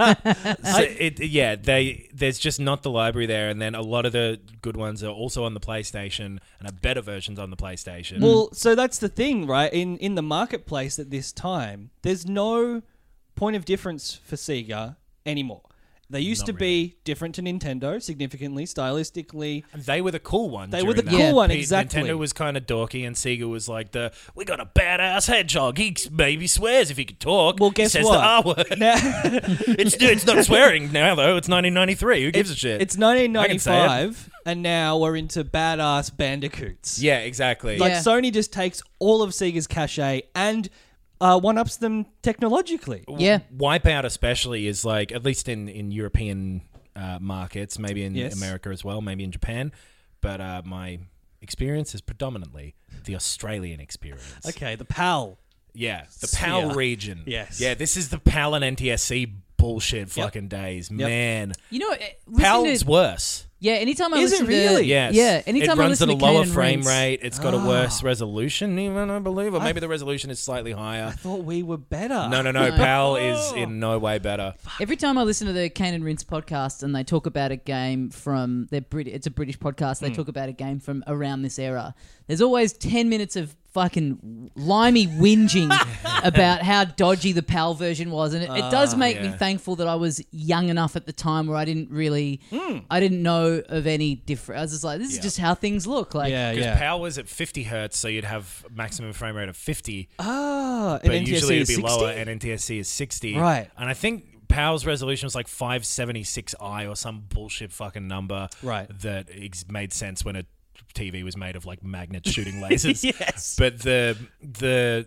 There's just not the library there, and then a lot of the good ones are also on the PlayStation and are better versions on the PlayStation. Well, so that's the thing, right? In the marketplace at this time, there's no point of difference for Sega anymore. They used to be different to Nintendo significantly, stylistically. And they were the cool ones. They were the during cool that. one, exactly. Nintendo was kind of dorky, and Sega was like we got a badass hedgehog. He maybe swears if he could talk. Well, guess he says what? the R word. Now, It's not swearing now, though. It's 1993. Who gives a shit? it's I can say it. 1995, and now we're into badass bandicoots. Yeah, exactly. Like Yeah. Sony just takes all of Sega's cachet and one-ups them technologically. Yeah. Wipeout especially is like, at least in European markets, maybe in Yes. America as well, maybe in Japan, but my experience is predominantly the Australian experience. Okay, the PAL. Yeah, the Sphere. PAL region. Yes. Yeah, this is the PAL and NTSC bullshit fucking days. Man, You know, PAL's listening to, worse. Yeah, anytime I Is listen it really? to... Yes. Yeah, anytime it I runs listen at a to lower Kane and frame Rince- rate. It's got a worse resolution, even, I believe. Or maybe the resolution is slightly higher. I thought we were better. No. PAL is in no way better. Every time I listen to the Kane and Rince podcast and they talk about a game from... It's a British podcast. They talk about a game from around this era. There's always 10 minutes of fucking limey whinging about how dodgy the PAL version was, and it does make me thankful that I was young enough at the time where I didn't really, I didn't know of any different. I was just like, this is just how things look. Like, Because PAL was at 50 hertz, so you'd have maximum frame rate of 50. Ah, But and usually NTSC it'd be is 60? lower, and NTSC is 60. Right. And I think PAL's resolution was like 576i or some bullshit fucking number. Right. That made sense when a TV was made of like magnets shooting lasers. Yes. But the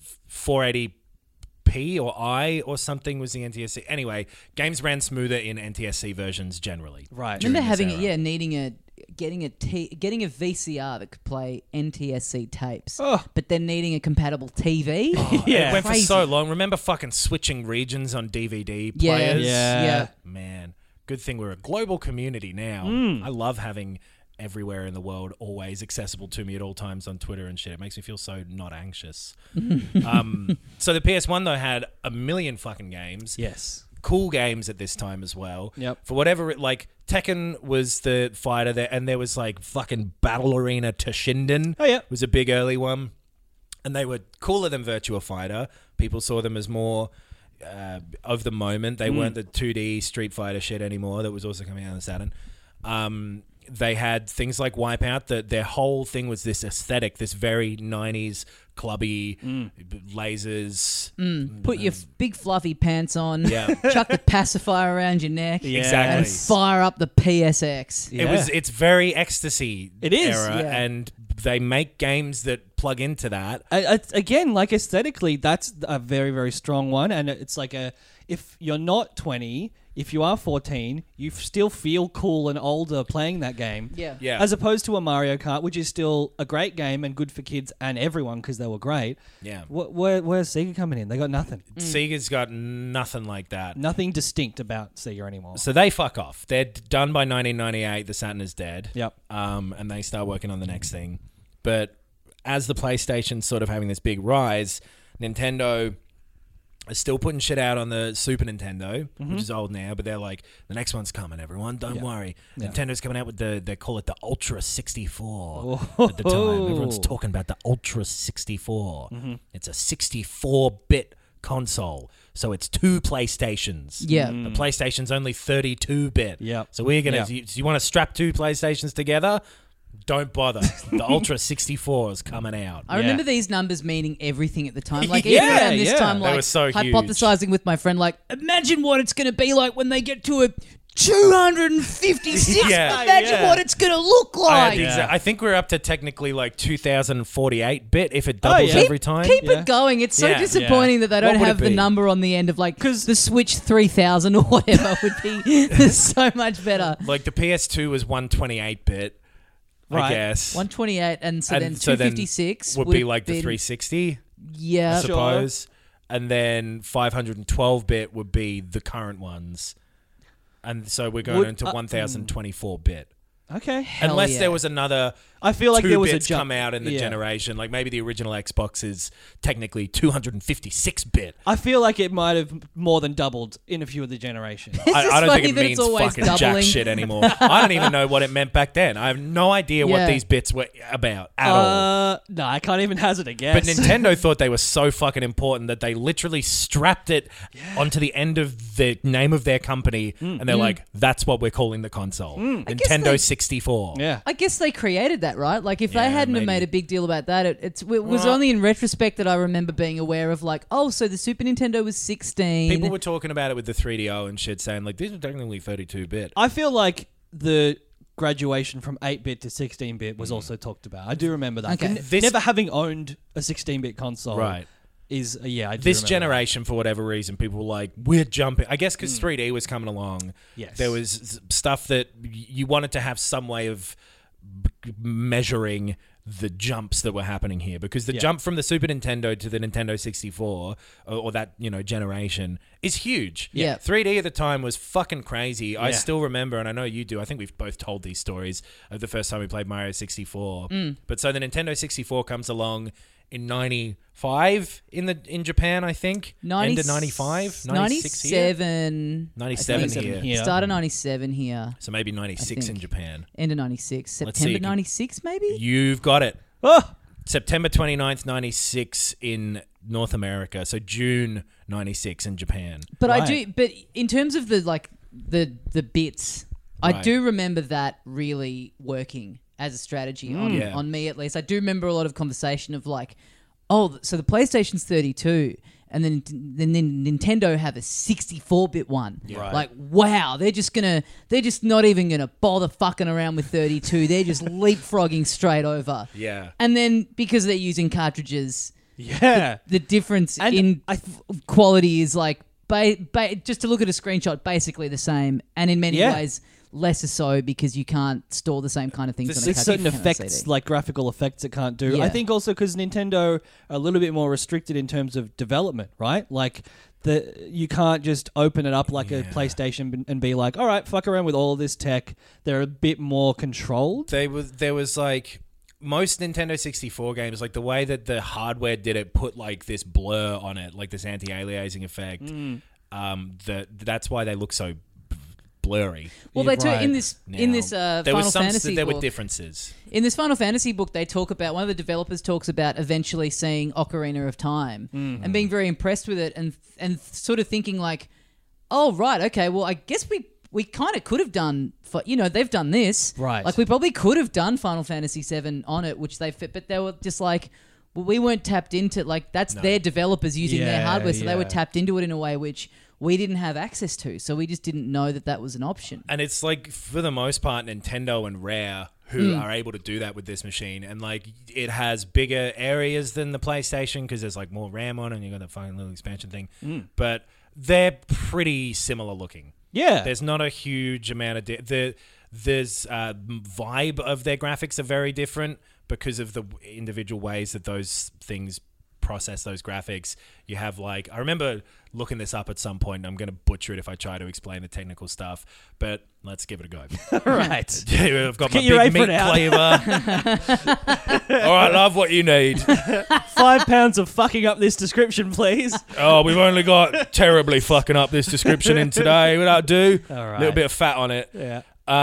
480p or I or something was the NTSC. Anyway, games ran smoother in NTSC versions generally. Right. I remember during having this it, era. needing getting a VCR that could play NTSC tapes, Oh. but then needing a compatible TV. Yeah. It went for Crazy. so long. Remember fucking switching regions on DVD Yeah, players? yeah. Man, good thing we're a global community now. I love having everywhere in the world always accessible to me at all times on Twitter and shit. It makes me feel so not anxious. So the PS1 though had a million fucking games. Yes. Cool games at this time as well. Yep. For whatever like Tekken was the fighter there, and there was like fucking Battle Arena Toshinden. Oh, yeah. Was a big early one. And they were cooler than Virtua Fighter. People saw them as more of the moment. They weren't the 2D Street Fighter shit anymore that was also coming out on the Saturn. They had things like Wipeout. That their whole thing was this aesthetic, this very 90s clubby lasers. Put your big fluffy pants on, Yeah. chuck the pacifier around your neck, Yeah. Exactly. and fire up the PSX. Yeah. It's very ecstasy It is, era, yeah. and they make games that plug into that. Again, like aesthetically, that's a very, very strong one. And it's like if you're not 20, if you are 14, you still feel cool and older playing that game. Yeah. Yeah. As opposed to a Mario Kart, which is still a great game and good for kids and everyone because they were great. Yeah. Where's Sega coming in? They got nothing. Sega's got nothing like that. Nothing distinct about Sega anymore. So they fuck off. They're done by 1998. The Saturn is dead. Yep. And they start working on the next thing. But as the PlayStation's sort of having this big rise, Nintendo is still putting shit out on the Super Nintendo, which is old now, but they're like, the next one's coming, everyone. Don't worry. Yeah. Nintendo's coming out with they call it the Ultra 64 at the time. Everyone's talking about the Ultra 64. It's a 64-bit console. So it's two PlayStations. Yeah. The PlayStation's only 32-bit. Yep. So we're going Yep. to... You want to strap two PlayStations together? Don't bother. The Ultra 64 is coming out. I remember these numbers meaning everything at the time. Like Yeah, even around this yeah. time, They like were so huge. hypothesizing with my friend, like imagine what it's going to be like when they get to a 256. Yeah. Imagine Yeah. what it's going to look like. I think we're up to technically like 2048-bit if it doubles yeah. every time. Keep Yeah. it going. It's so Yeah. disappointing that they don't What would have it the be? number on the end of like the Switch 3000 or whatever would be so much better. Like the PS2 was 128-bit, I Right. guess. 128 and so And then so 256 would be like the been- 360, Yeah. I suppose. And then 512-bit would be the current ones. And so we're going Would- into 1024-bit. Okay. Hell Unless yeah. there was another I feel like two there was a bits jump. come out in the Yeah. generation. Like maybe the original Xbox is technically 256-bit. I feel like it might have more than doubled in a few of the generations. It's I just don't funny think it that it's means always fucking jack doubling. shit anymore. I don't even know what it meant back then. I have no idea what Yeah. these bits were about at all. No, I can't even hazard a But guess. Nintendo thought they were so fucking important that they literally strapped it onto the end of the name of their company, and they're like, "That's what we're calling the console, Nintendo they- 64." Yeah. I guess they created that, right? Like, if Yeah, they hadn't have maybe. made a big deal about that, it was only in retrospect that I remember being aware of, like, oh, so the Super Nintendo was 16. People were talking about it with the 3DO and shit, saying like, "These are technically 32-bit." I feel like the graduation from 8-bit to 16-bit was also talked about. I do remember that. Okay. N- Never having owned a 16-bit console Right. is, yeah, I do This remember generation, for whatever reason, people were like, "We're jumping." I guess because 3D was coming along. Yes. There was stuff that you wanted to have some way of measuring the jumps that were happening here, because the jump from the Super Nintendo to the Nintendo 64 or that, generation is huge. Yeah. 3D at the time was fucking crazy. I still remember, and I know you do, I think we've both told these stories of the first time we played Mario 64. But so the Nintendo 64 comes along in 95 in Japan, I think. End of 95, 96 here. 97 here. Start of 97 here. So maybe 96 in Japan. End of 96. Let's see. September 96 maybe? You've got it. Oh, September 29th, 96 in North America. So June 96 in Japan. But Right. but in terms of the bits, I Right. do remember that really working as a strategy on me at least. I do remember a lot of conversation of like, oh, so the PlayStation's 32 and then Nintendo have a 64-bit one. Right. Like, wow, they're just not even gonna bother fucking around with 32. They're just leapfrogging straight over. Yeah. And then because they're using cartridges, yeah. the difference And in I- quality is like just to look at a screenshot, basically the same, and in many ways lesser so because you can't store the same kind of things on a There's certain cartridge on a effects, CD. like graphical effects, it can't do. Yeah. I think also because Nintendo are a little bit more restricted in terms of development, right? Like you can't just open it up like a PlayStation and be like, all right, fuck around with all of this tech. They're a bit more controlled. There was like most Nintendo 64 games, like the way that the hardware did it, put like this blur on it, like this anti-aliasing effect. That's why they look so blurry. Well, You're they right. in this There Final was Fantasy there book, were differences. in this Final Fantasy book, they talk about, one of the developers talks about eventually seeing Ocarina of Time and being very impressed with it and sort of thinking like, oh, right, okay, well, I guess we kind of could have done, they've done this. Right. Like, we probably could have done Final Fantasy VII on it, which they fit, but they were just like, well, we weren't tapped into, like, that's their developers using their Yeah, hardware, so they were yeah. tapped into it in a way which we didn't have access to, so we just didn't know that was an option. And it's like, for the most part, Nintendo and Rare who are able to do that with this machine. And like, it has bigger areas than the PlayStation because there's like more RAM on it and you got that fucking little expansion thing. But they're pretty similar looking. Yeah. There's not a huge amount of... There's vibe of their graphics are very different because of the individual ways that those things process those graphics. You have like... I remember looking this up at some point, and I'm going to butcher it if I try to explain the technical stuff, but let's give it a go. All right. I've got my Get your big meat apron out. cleaver. All right, love, what you need. 5 pounds of fucking up this description, please. Oh, we've only got terribly fucking up this description in today. Would that do? All A right. little bit of fat on it. Yeah.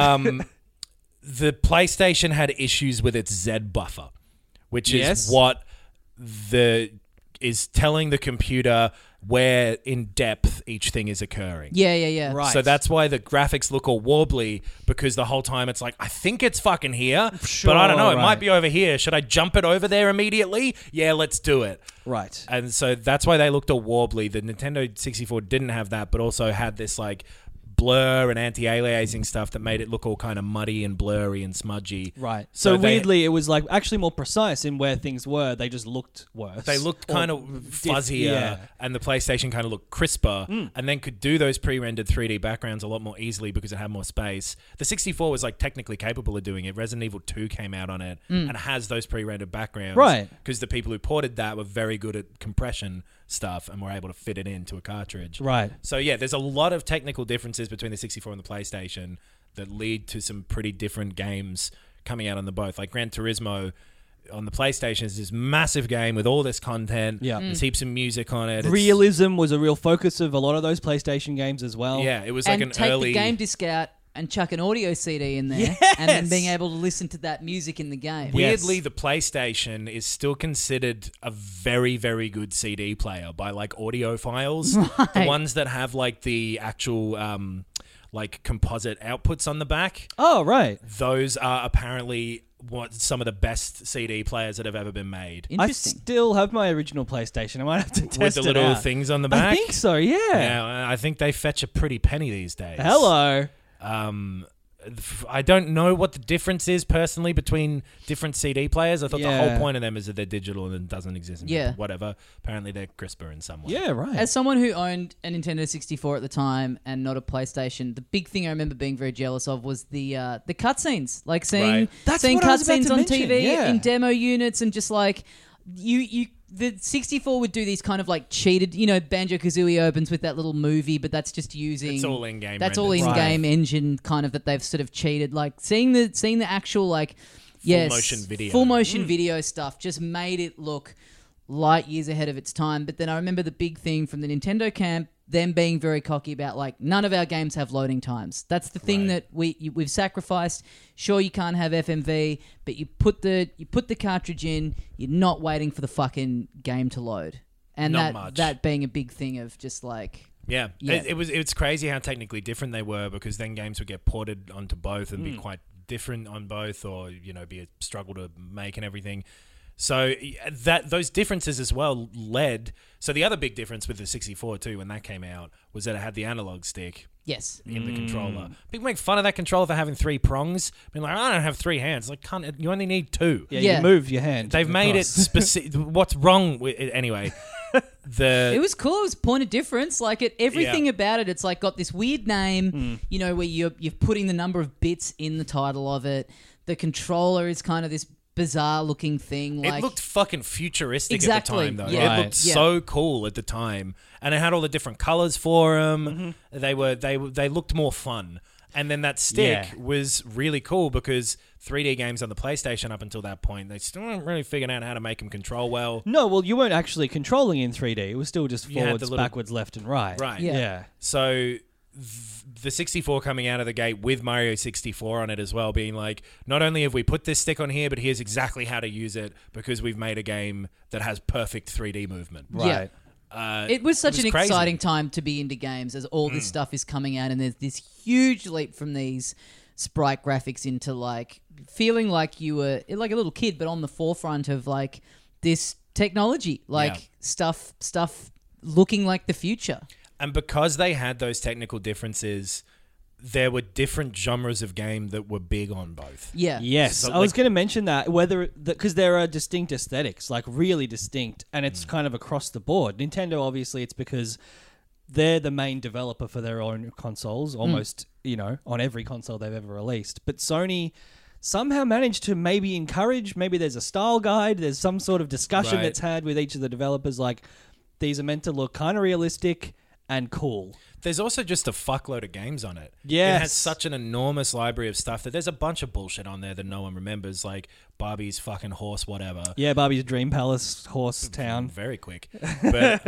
The PlayStation had issues with its Z buffer, which Yes. is what is telling the computer where in depth each thing is occurring. Yeah. Right. So that's why the graphics look all wobbly, because the whole time it's like, I think it's fucking here, Sure, but I don't know. It right. might be over here. Should I jump it over there immediately? Yeah, let's do it. Right. And so that's why they looked all wobbly. The Nintendo 64 didn't have that, but also had this like blur and anti-aliasing stuff that made it look all kind of muddy and blurry and smudgy. Right. So So they- weirdly, it was like actually more precise in where things were. They just looked worse. They looked Or kind of fuzzier, yeah. and the PlayStation kind of looked crisper, and then could do those pre-rendered 3D backgrounds a lot more easily because it had more space. The 64 was like technically capable of doing it. Resident Evil 2 came out on it and has those pre-rendered backgrounds, Right. Because the people who ported that were very good at compression stuff and were able to fit it into a cartridge, Right. So yeah, there's a lot of technical differences between the 64 and the PlayStation that lead to some pretty different games coming out on the both. Like Gran Turismo on the PlayStation is this massive game with all this content. Yeah. There's heaps of music on it. It's- Realism was a real focus of a lot of those PlayStation games as well. Yeah, it was like and an take early... the game disc out and chuck an audio CD in there, and then being able to listen to that music in the game. Weirdly, Yes. the PlayStation is still considered a very, very good CD player by like audiophiles. The Right. ones that have like the actual like composite outputs on the back. Oh, right. Those are apparently some of the best CD players that have ever been made. Interesting. I still have my original PlayStation. I might have to test With the it little out. things on the back. I think so. Yeah. Yeah, I think they fetch a pretty penny these days. Hello. I don't know what the difference is personally between different CD players. I thought the whole point of them is that they're digital and it doesn't exist. Whatever. Apparently they're crisper in some way. Yeah, right. As someone who owned a Nintendo 64 at the time and not a PlayStation, the big thing I remember being very jealous of was the cutscenes. Like seeing That's what I was about cutscenes to on mention, TV yeah. in demo units and just like the 64 would do these kind of like cheated, Banjo-Kazooie opens with that little movie, but that's just using... It's all in-game That's all renders. in-game engine kind of that they've sort of cheated. Like seeing the actual like... Full motion video stuff just made it look light years ahead of its time. But then I remember the big thing from the Nintendo camp, them being very cocky about like none of our games have loading times. That's the thing that we've sacrificed. Sure, you can't have FMV, but you put the cartridge in. You're not waiting for the fucking game to load, and that being a big thing of just like. Yeah. It's crazy how technically different they were, because then games would get ported onto both and be quite different on both, or be a struggle to make and everything. So those differences as well led. So the other big difference with the 64 too, when that came out, was that it had the analog stick. Yes. In the controller. People make fun of that controller for having 3 prongs. Being like, I don't have 3 hands. Like, you only need 2. Yeah, you move your hand. They've made it specific. What's wrong with it anyway? It was cool. It was point of difference. Like everything about it, it's like got this weird name, where you're putting the number of bits in the title of it. The controller is kind of this bizarre looking thing. Like, it looked fucking futuristic exactly, at the time, though. yeah. It looked so cool at the time, and it had all the different colors for them. They looked more fun. And then that stick was really cool, because 3D games on the PlayStation up until that point, they still weren't really figuring out how to make them control well. No, well, you weren't actually controlling in 3D. It was still just forwards, backwards, left, and right. Right. Yeah. So the 64 coming out of the gate with Mario 64 on it as well, being like, not only have we put this stick on here, but here's exactly how to use it, because we've made a game that has perfect 3D movement. Right. It was such an crazy. exciting time to be into games, as all this stuff is coming out, and there's this huge leap from these sprite graphics into like feeling like you were like a little kid, but on the forefront of like this technology, like stuff looking like the future. And because they had those technical differences, there were different genres of game that were big on both. Yeah. Yes, So, I was going to mention that, because there are distinct aesthetics, like really distinct, and it's kind of across the board. Nintendo, obviously, it's because they're the main developer for their own consoles, almost, on every console they've ever released. But Sony somehow managed to maybe encourage, maybe there's a style guide, there's some sort of discussion that's had with each of the developers, like, these are meant to look kind of realistic and cool. There's also just a fuckload of games on it. Yes. It has such an enormous library of stuff that there's a bunch of bullshit on there that no one remembers, like Barbie's fucking horse whatever. Yeah, Barbie's Dream Palace Horse Town. Very quick. But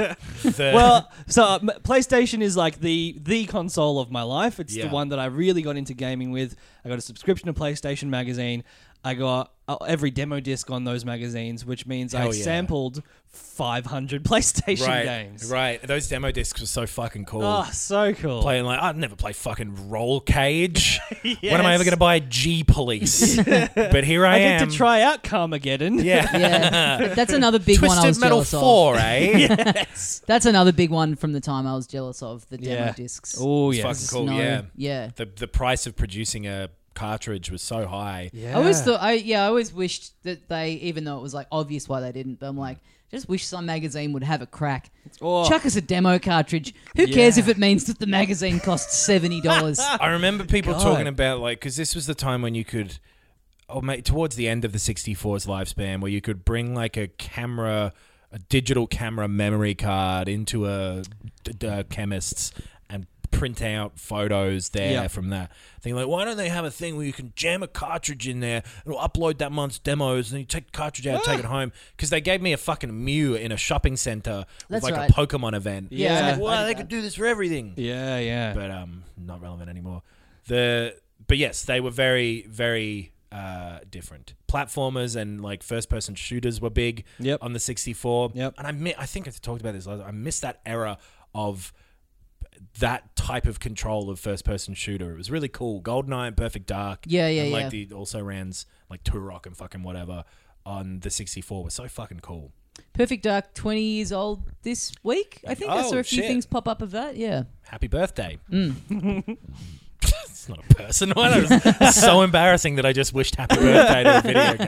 PlayStation is like the console of my life. It's the one that I really got into gaming with. I got a subscription to PlayStation Magazine. I got every demo disc on those magazines, which means I sampled 500 PlayStation games. Right. Those demo discs were so fucking cool. Oh, so cool. Playing like, I'd never play fucking Roll Cage. When am I ever going to buy G-Police? But here I am. I get to try out Carmageddon. Yeah. That's another big one I was Twisted Metal jealous 4, of. eh? Yes. That's another big one from the time I was jealous of, the demo discs. Oh, yeah. Fucking cool, Yeah. The price of producing a cartridge was so high. I always wished that they, even though it was like obvious why they didn't, but I'm like, just wish some magazine would have a crack. Chuck us a demo cartridge. Who cares if it means that the magazine costs $70? I remember people talking about, like, because this was the time when you could, towards the end of the 64's lifespan, where you could bring like a digital camera memory card into a chemist's and print out photos there from that thing. Like, why don't they have a thing where you can jam a cartridge in there, it'll upload that month's demos, and then you take the cartridge out and take it home? Because they gave me a fucking Mew in a shopping center with like a Pokemon event. Yeah. I was like, wow, they could do this for everything. Yeah. But not relevant anymore. But yes, they were very, very different. Platformers and like first-person shooters were big on the 64. Yep. And I think I talked about this. I missed that era of that type of control of first-person shooter. It was really cool. GoldenEye and Perfect Dark. And like the also rans like Turok and fucking whatever on the 64 was so fucking cool. Perfect Dark, 20 years old this week. I think I saw a few things pop up of that. Yeah. Happy birthday. It's not a person. It was so embarrassing that I just wished happy birthday to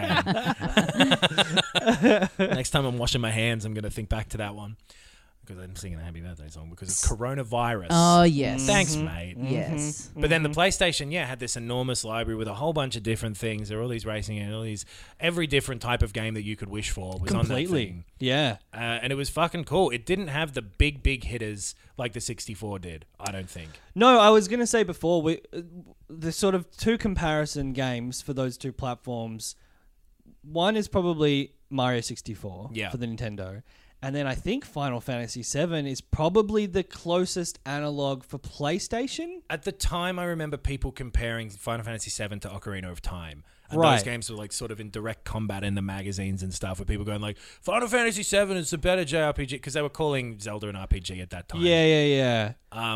a video game. Next time I'm washing my hands, I'm going to think back to that one. Because I'm singing a happy birthday song because it's coronavirus. Oh, yes. Thanks, mate. Yes. But then the PlayStation, had this enormous library with a whole bunch of different things. There were all these racing and every different type of game that you could wish for was on that thing. Yeah. And it was fucking cool. It didn't have the big hitters like the 64 did, I don't think. No, I was going to say before, the sort of two comparison games for those two platforms, one is probably Mario 64 for the Nintendo. And then I think Final Fantasy VII is probably the closest analog for PlayStation. At the time, I remember people comparing Final Fantasy VII to Ocarina of Time. And Right. those games were like sort of in direct combat in the magazines and stuff, with people going like, Final Fantasy VII is the better JRPG, because they were calling Zelda an RPG at that time. Yeah.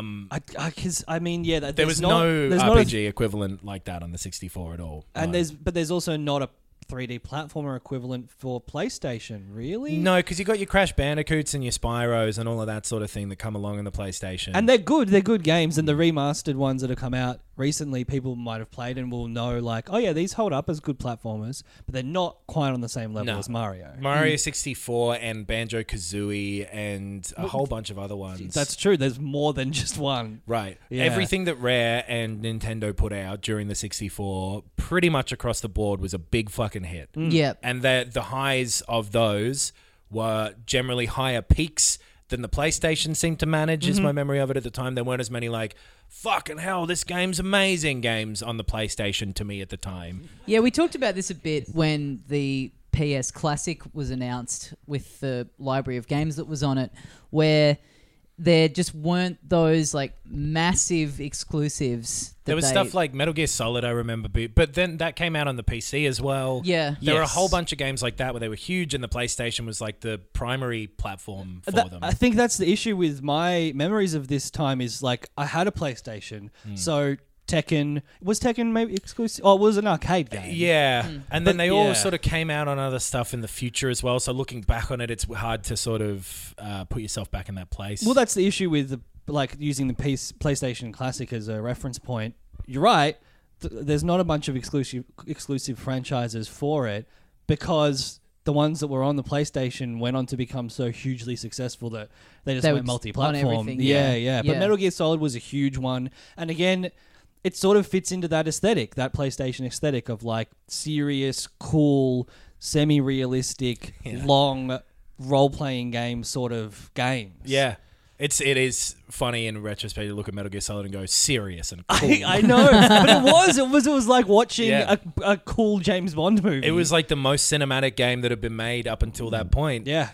There was no RPG equivalent like that on the 64 at all. And No. there's also not a 3D platformer equivalent for PlayStation, really? No, because you got your Crash Bandicoots and your Spyros and all of that sort of thing that come along in the PlayStation. And they're good. They're good games. And the remastered ones that have come out recently, people might have played and will know, like, oh yeah, these hold up as good platformers, but they're not quite on the same level as Mario. Mario 64 and Banjo-Kazooie and a whole bunch of other ones. That's true. There's more than just one. Right. Yeah. Everything that Rare and Nintendo put out during the 64, pretty much across the board, was a big fucking hit. Yep. And the highs of those were generally higher peaks than the PlayStation seemed to manage, is my memory of it at the time. There weren't as many like, fucking hell, this game's amazing games on the PlayStation to me at the time. Yeah, we talked about this a bit when the PS Classic was announced with the library of games that was on it, where there just weren't those like massive exclusives. There was stuff like Metal Gear Solid, I remember, but then that came out on the PC as well. Yeah. There were a whole bunch of games like that where they were huge, and the PlayStation was like the primary platform for them. I think that's the issue with my memories of this time is like I had a PlayStation, so Tekken maybe exclusive? Oh, it was an arcade game. Yeah, and then But, they all yeah. sort of came out on other stuff in the future as well. So looking back on it, it's hard to sort of put yourself back in that place. Well, that's the issue with using the PlayStation Classic as a reference point. You're right. There's not a bunch of exclusive franchises for it because the ones that were on the PlayStation went on to become so hugely successful that they went were multi-platform. on everything, Yeah. But Metal Gear Solid was a huge one, and again, it sort of fits into that aesthetic, that PlayStation aesthetic of like serious, cool, semi-realistic, long role-playing game sort of games. Yeah. It is funny in retrospect to look at Metal Gear Solid and go serious and cool. I know, but it was like watching Yeah. a cool James Bond movie. It was like the most cinematic game that had been made up until that point. Yeah.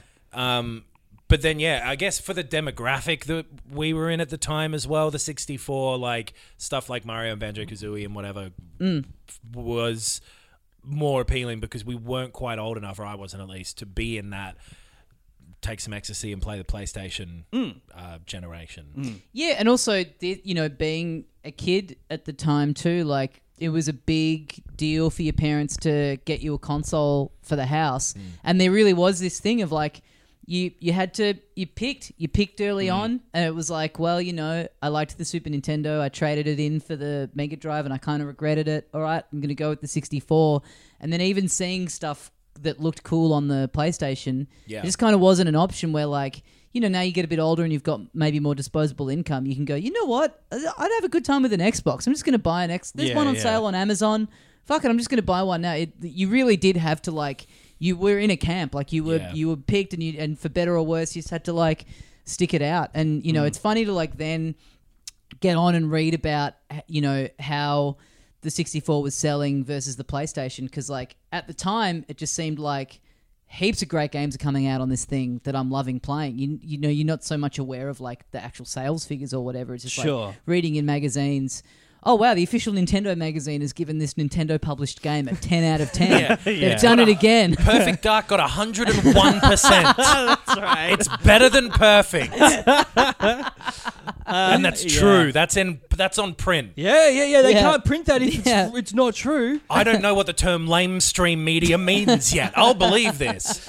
But then, I guess for the demographic that we were in at the time as well, the 64, like stuff like Mario and Banjo-Kazooie and whatever was more appealing because we weren't quite old enough, or I wasn't at least, to be in that, take some ecstasy and play the PlayStation generation. Yeah, and also, being a kid at the time too, like, it was a big deal for your parents to get you a console for the house. And there really was this thing of like, you picked early on, and it was like, well, I liked the Super Nintendo. I traded it in for the Mega Drive, and I kind of regretted it. All right, I'm going to go with the 64. And then even seeing stuff that looked cool on the PlayStation, it just kind of wasn't an option where like, now you get a bit older and you've got maybe more disposable income. You can go, you know what? I'd have a good time with an Xbox. I'm just going to buy an X. There's one on sale on Amazon. Fuck it, I'm just going to buy one now. You really did have to like, you were in a camp. Like you were picked, and for better or worse, you just had to like stick it out. And it's funny to like then get on and read about how the 64 was selling versus the PlayStation, because like at the time it just seemed like heaps of great games are coming out on this thing that I'm loving playing. You're not so much aware of like the actual sales figures or whatever. It's just like reading in magazines. Oh, wow, the official Nintendo magazine has given this Nintendo-published game a 10 out of 10. They've done it again. Perfect Dark got 101%. That's right. It's better than perfect. And that's true. That's on print. Yeah. They can't print that if it's not true. I don't know what the term lamestream media means yet. I'll believe this.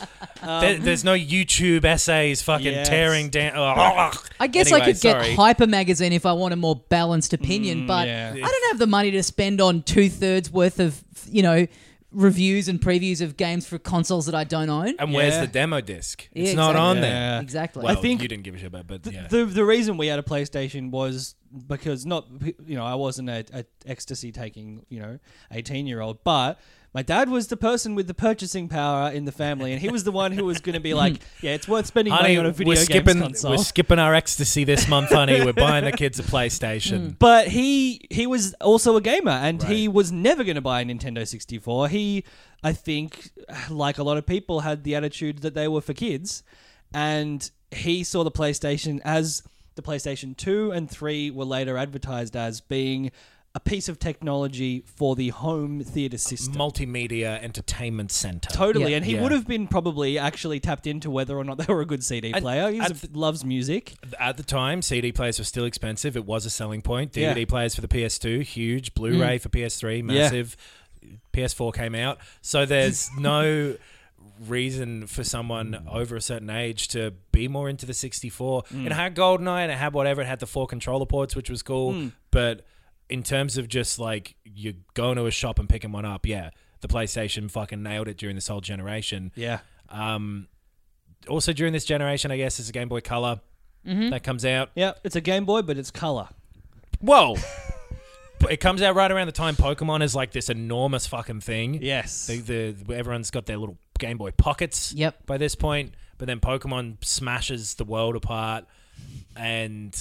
There's no YouTube essays fucking Yes. tearing down. I guess Anyway, I could sorry. get Hyper Magazine if I want a more balanced opinion, but yeah. I don't have the money to spend on 2/3 worth of, reviews and previews of games for consoles that I don't own. And where's Yeah. the demo disc? Yeah, It's not exactly. on there. Yeah. Exactly. Well, I think you didn't give a shit about, but yeah. The reason we had a PlayStation was because I wasn't a ecstasy taking 18-year-old, but my dad was the person with the purchasing power in the family, and he was the one who was going to be like, yeah, it's worth spending money on a video games console. We're skipping our ecstasy this month, honey. We're buying the kids a PlayStation. But he was also a gamer, and he was never going to buy a Nintendo 64. He, I think, like a lot of people, had the attitude that they were for kids, and he saw the PlayStation as the PlayStation 2 and 3 were later advertised as being a piece of technology for the home theater system. Multimedia entertainment center. Totally, Yeah. and he Yeah. would have been probably actually tapped into whether or not they were a good CD player. He loves music. At the time, CD players were still expensive. It was a selling point. Yeah. DVD players for the PS2, huge. Blu-ray for PS3, massive. PS4 came out. So there's no reason for someone over a certain age to be more into the 64. It had GoldenEye and it had whatever. It had the 4 controller ports, which was cool. But in terms of just like you going to a shop and picking one up, the PlayStation fucking nailed it during this whole generation. Yeah. Also during this generation, I guess, is a Game Boy Color that comes out. Yeah, it's a Game Boy, but it's color. Whoa! But it comes out right around the time Pokemon is like this enormous fucking thing. Yes. Everyone's got their little Game Boy Pockets Yep. by this point. But then Pokemon smashes the world apart. And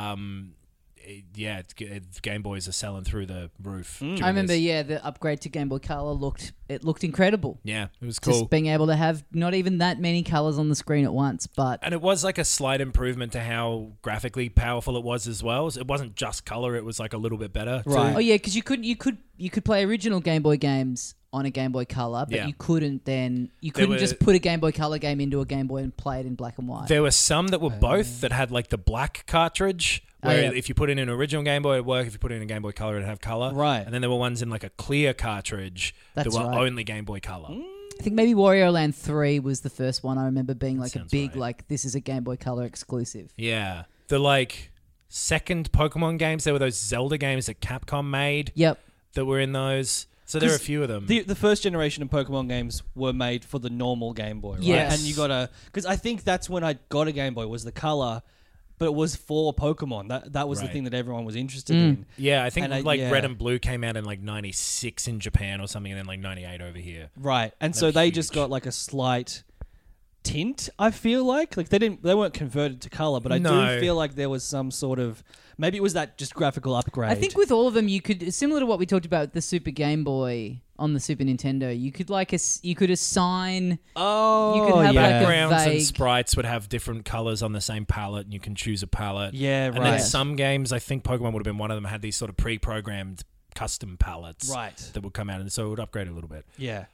Game Boys are selling through the roof. during I remember, this. the upgrade to Game Boy Color looked incredible. Yeah, it was cool. Just being able to have not even that many colors on the screen at once, but And it was like a slight improvement to how graphically powerful it was as well. So it wasn't just color; it was like a little bit better. Right. too. oh yeah, because you could play original Game Boy games on a Game Boy Color, but Yeah. you couldn't were- just put a Game Boy Color game into a Game Boy and play it in black and white. There were some that were both that had like the black cartridge, where yeah. if you put it in an original Game Boy, it'd work. If you put it in a Game Boy Color, it'd have color. Right. And then there were ones in like a clear cartridge That's that were right. only Game Boy Color. I think maybe Wario Land 3 was the first one I remember being like a sounds big, right. like, this is a Game Boy Color exclusive. Yeah. The like second Pokemon games, there were those Zelda games that Capcom made Yep. that were in those. So there are a few of them. The first generation of Pokemon games were made for the normal Game Boy, right? Yes. And you got because I think that's when I got a Game Boy was the color, but it was for Pokemon. That was the Right. thing that everyone was interested in. Yeah, I think And like yeah. Red and Blue came out in like 96 in Japan or something, and then like 98 over here. Right. And They're so they just huge. got like a slight tint, I feel like they weren't converted to color, but I No. do feel like there was some sort of maybe it was that just graphical upgrade. I think with all of them, you could, similar to what we talked about with the Super Game Boy on the Super Nintendo, you could you could assign. You could have like a Backgrounds and vague- sprites would have different colors on the same palette, and you can choose a palette. Yeah, And right. then some games, I think Pokemon would have been one of them, had these sort of pre-programmed custom palettes Right. that would come out, and so it would upgrade a little bit. Yeah.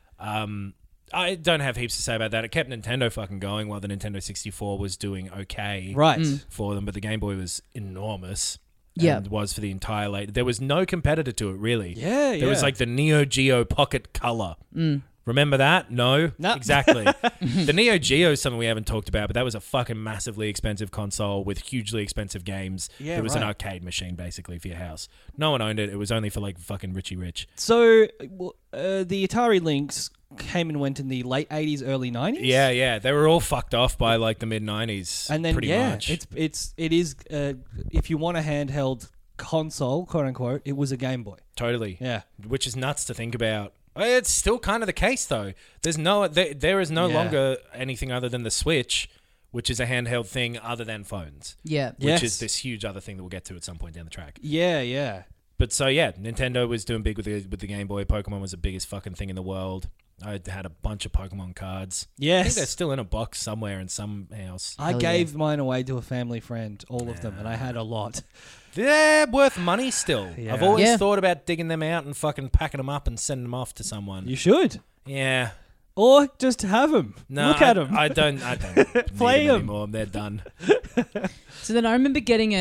I don't have heaps to say about that. It kept Nintendo fucking going while the Nintendo 64 was doing okay Right. for them, but the Game Boy was enormous. Yeah. And was for the entire late. There was no competitor to it, really. Yeah, There was yeah. like the Neo Geo Pocket Color. Remember that? No? No. Exactly. The Neo Geo is something we haven't talked about, but that was a fucking massively expensive console with hugely expensive games. Yeah, it was an right. arcade machine, basically, for your house. No one owned it. It was only for like fucking Richie Rich. So the Atari Lynx came and went in the late 80s, early 90s. Yeah. They were all fucked off by like the mid-90s. And then pretty much. it is if you want a handheld console, quote unquote, it was a Game Boy. Totally. Yeah. Which is nuts to think about. It's still kind of the case, though. There is no Yeah. longer anything other than the Switch, which is a handheld thing other than phones. Yeah. Which Yes. is this huge other thing that we'll get to at some point down the track. Yeah. But so yeah, Nintendo was doing big with the Game Boy. Pokemon was the biggest fucking thing in the world. I had a bunch of Pokemon cards. I think Yes. they're still in a box somewhere in some house. I Hell gave mine away to a family friend, all of them, and I had a lot. They're worth money still. Yeah. I've always Yeah. thought about digging them out and fucking packing them up and sending them off to someone. You should. Yeah. Or just have them. No, Look at them. I don't Play need them 'em. anymore. They're done. So then I remember getting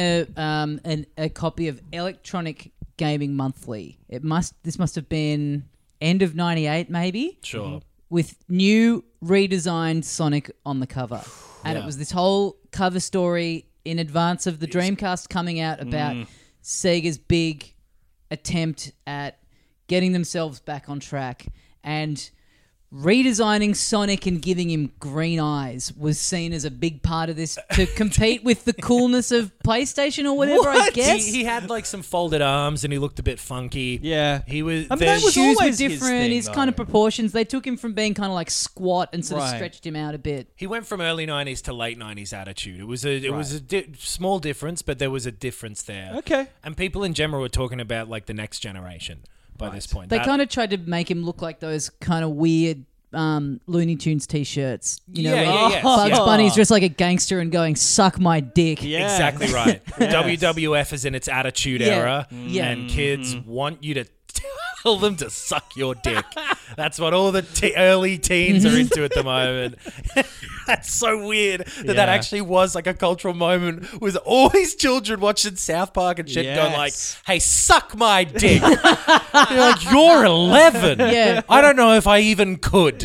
a copy of Electronic Gaming Monthly. This must have been end of '98, maybe. Sure. with new redesigned Sonic on the cover. And it was this whole cover story in advance of the Dreamcast coming out about Sega's big attempt at getting themselves back on track. And redesigning Sonic and giving him green eyes was seen as a big part of this to compete with the coolness of PlayStation or whatever, I guess. He had like some folded arms and he looked a bit funky. Yeah. He was... I mean, that was Shoes were always his different, thing, his kind of though. proportions. They took him from being kind of like squat and sort of Right. stretched him out a bit. He went from early 90s to late 90s attitude. It was a small difference, but there was a difference there. Okay. And people in general were talking about like the next generation by this point. They kind of tried to make him look like those kind of weird Looney Tunes t-shirts. You know, Yeah, like yeah, yes, Bugs yeah. Bunny's dressed like a gangster and going, suck my dick. Yeah. Exactly right. WWF is in its attitude Yeah. era, Yeah. and kids want you to tell them to suck your dick. That's what all the early teens are into at the moment. That's so weird that Yeah. actually was like a cultural moment with all these children watching South Park and shit going like, Yes. hey, suck my dick. You're like, you're 11. Yeah. I don't know if I even could.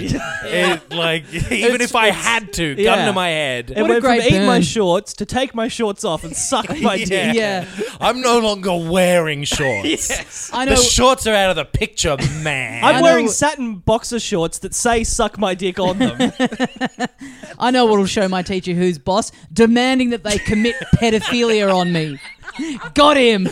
Even if I had to, gun Yeah. to my head. It What a went from great eat my burn. shorts to take my shorts off and suck my dick. Yeah. I'm no longer wearing shorts. I The know. shorts are out of the picture, man. I'm I wearing know- satin boxer shorts that say "suck my dick" on them. I know what'll show my teacher who's boss, demanding that they commit pedophilia on me. Got him.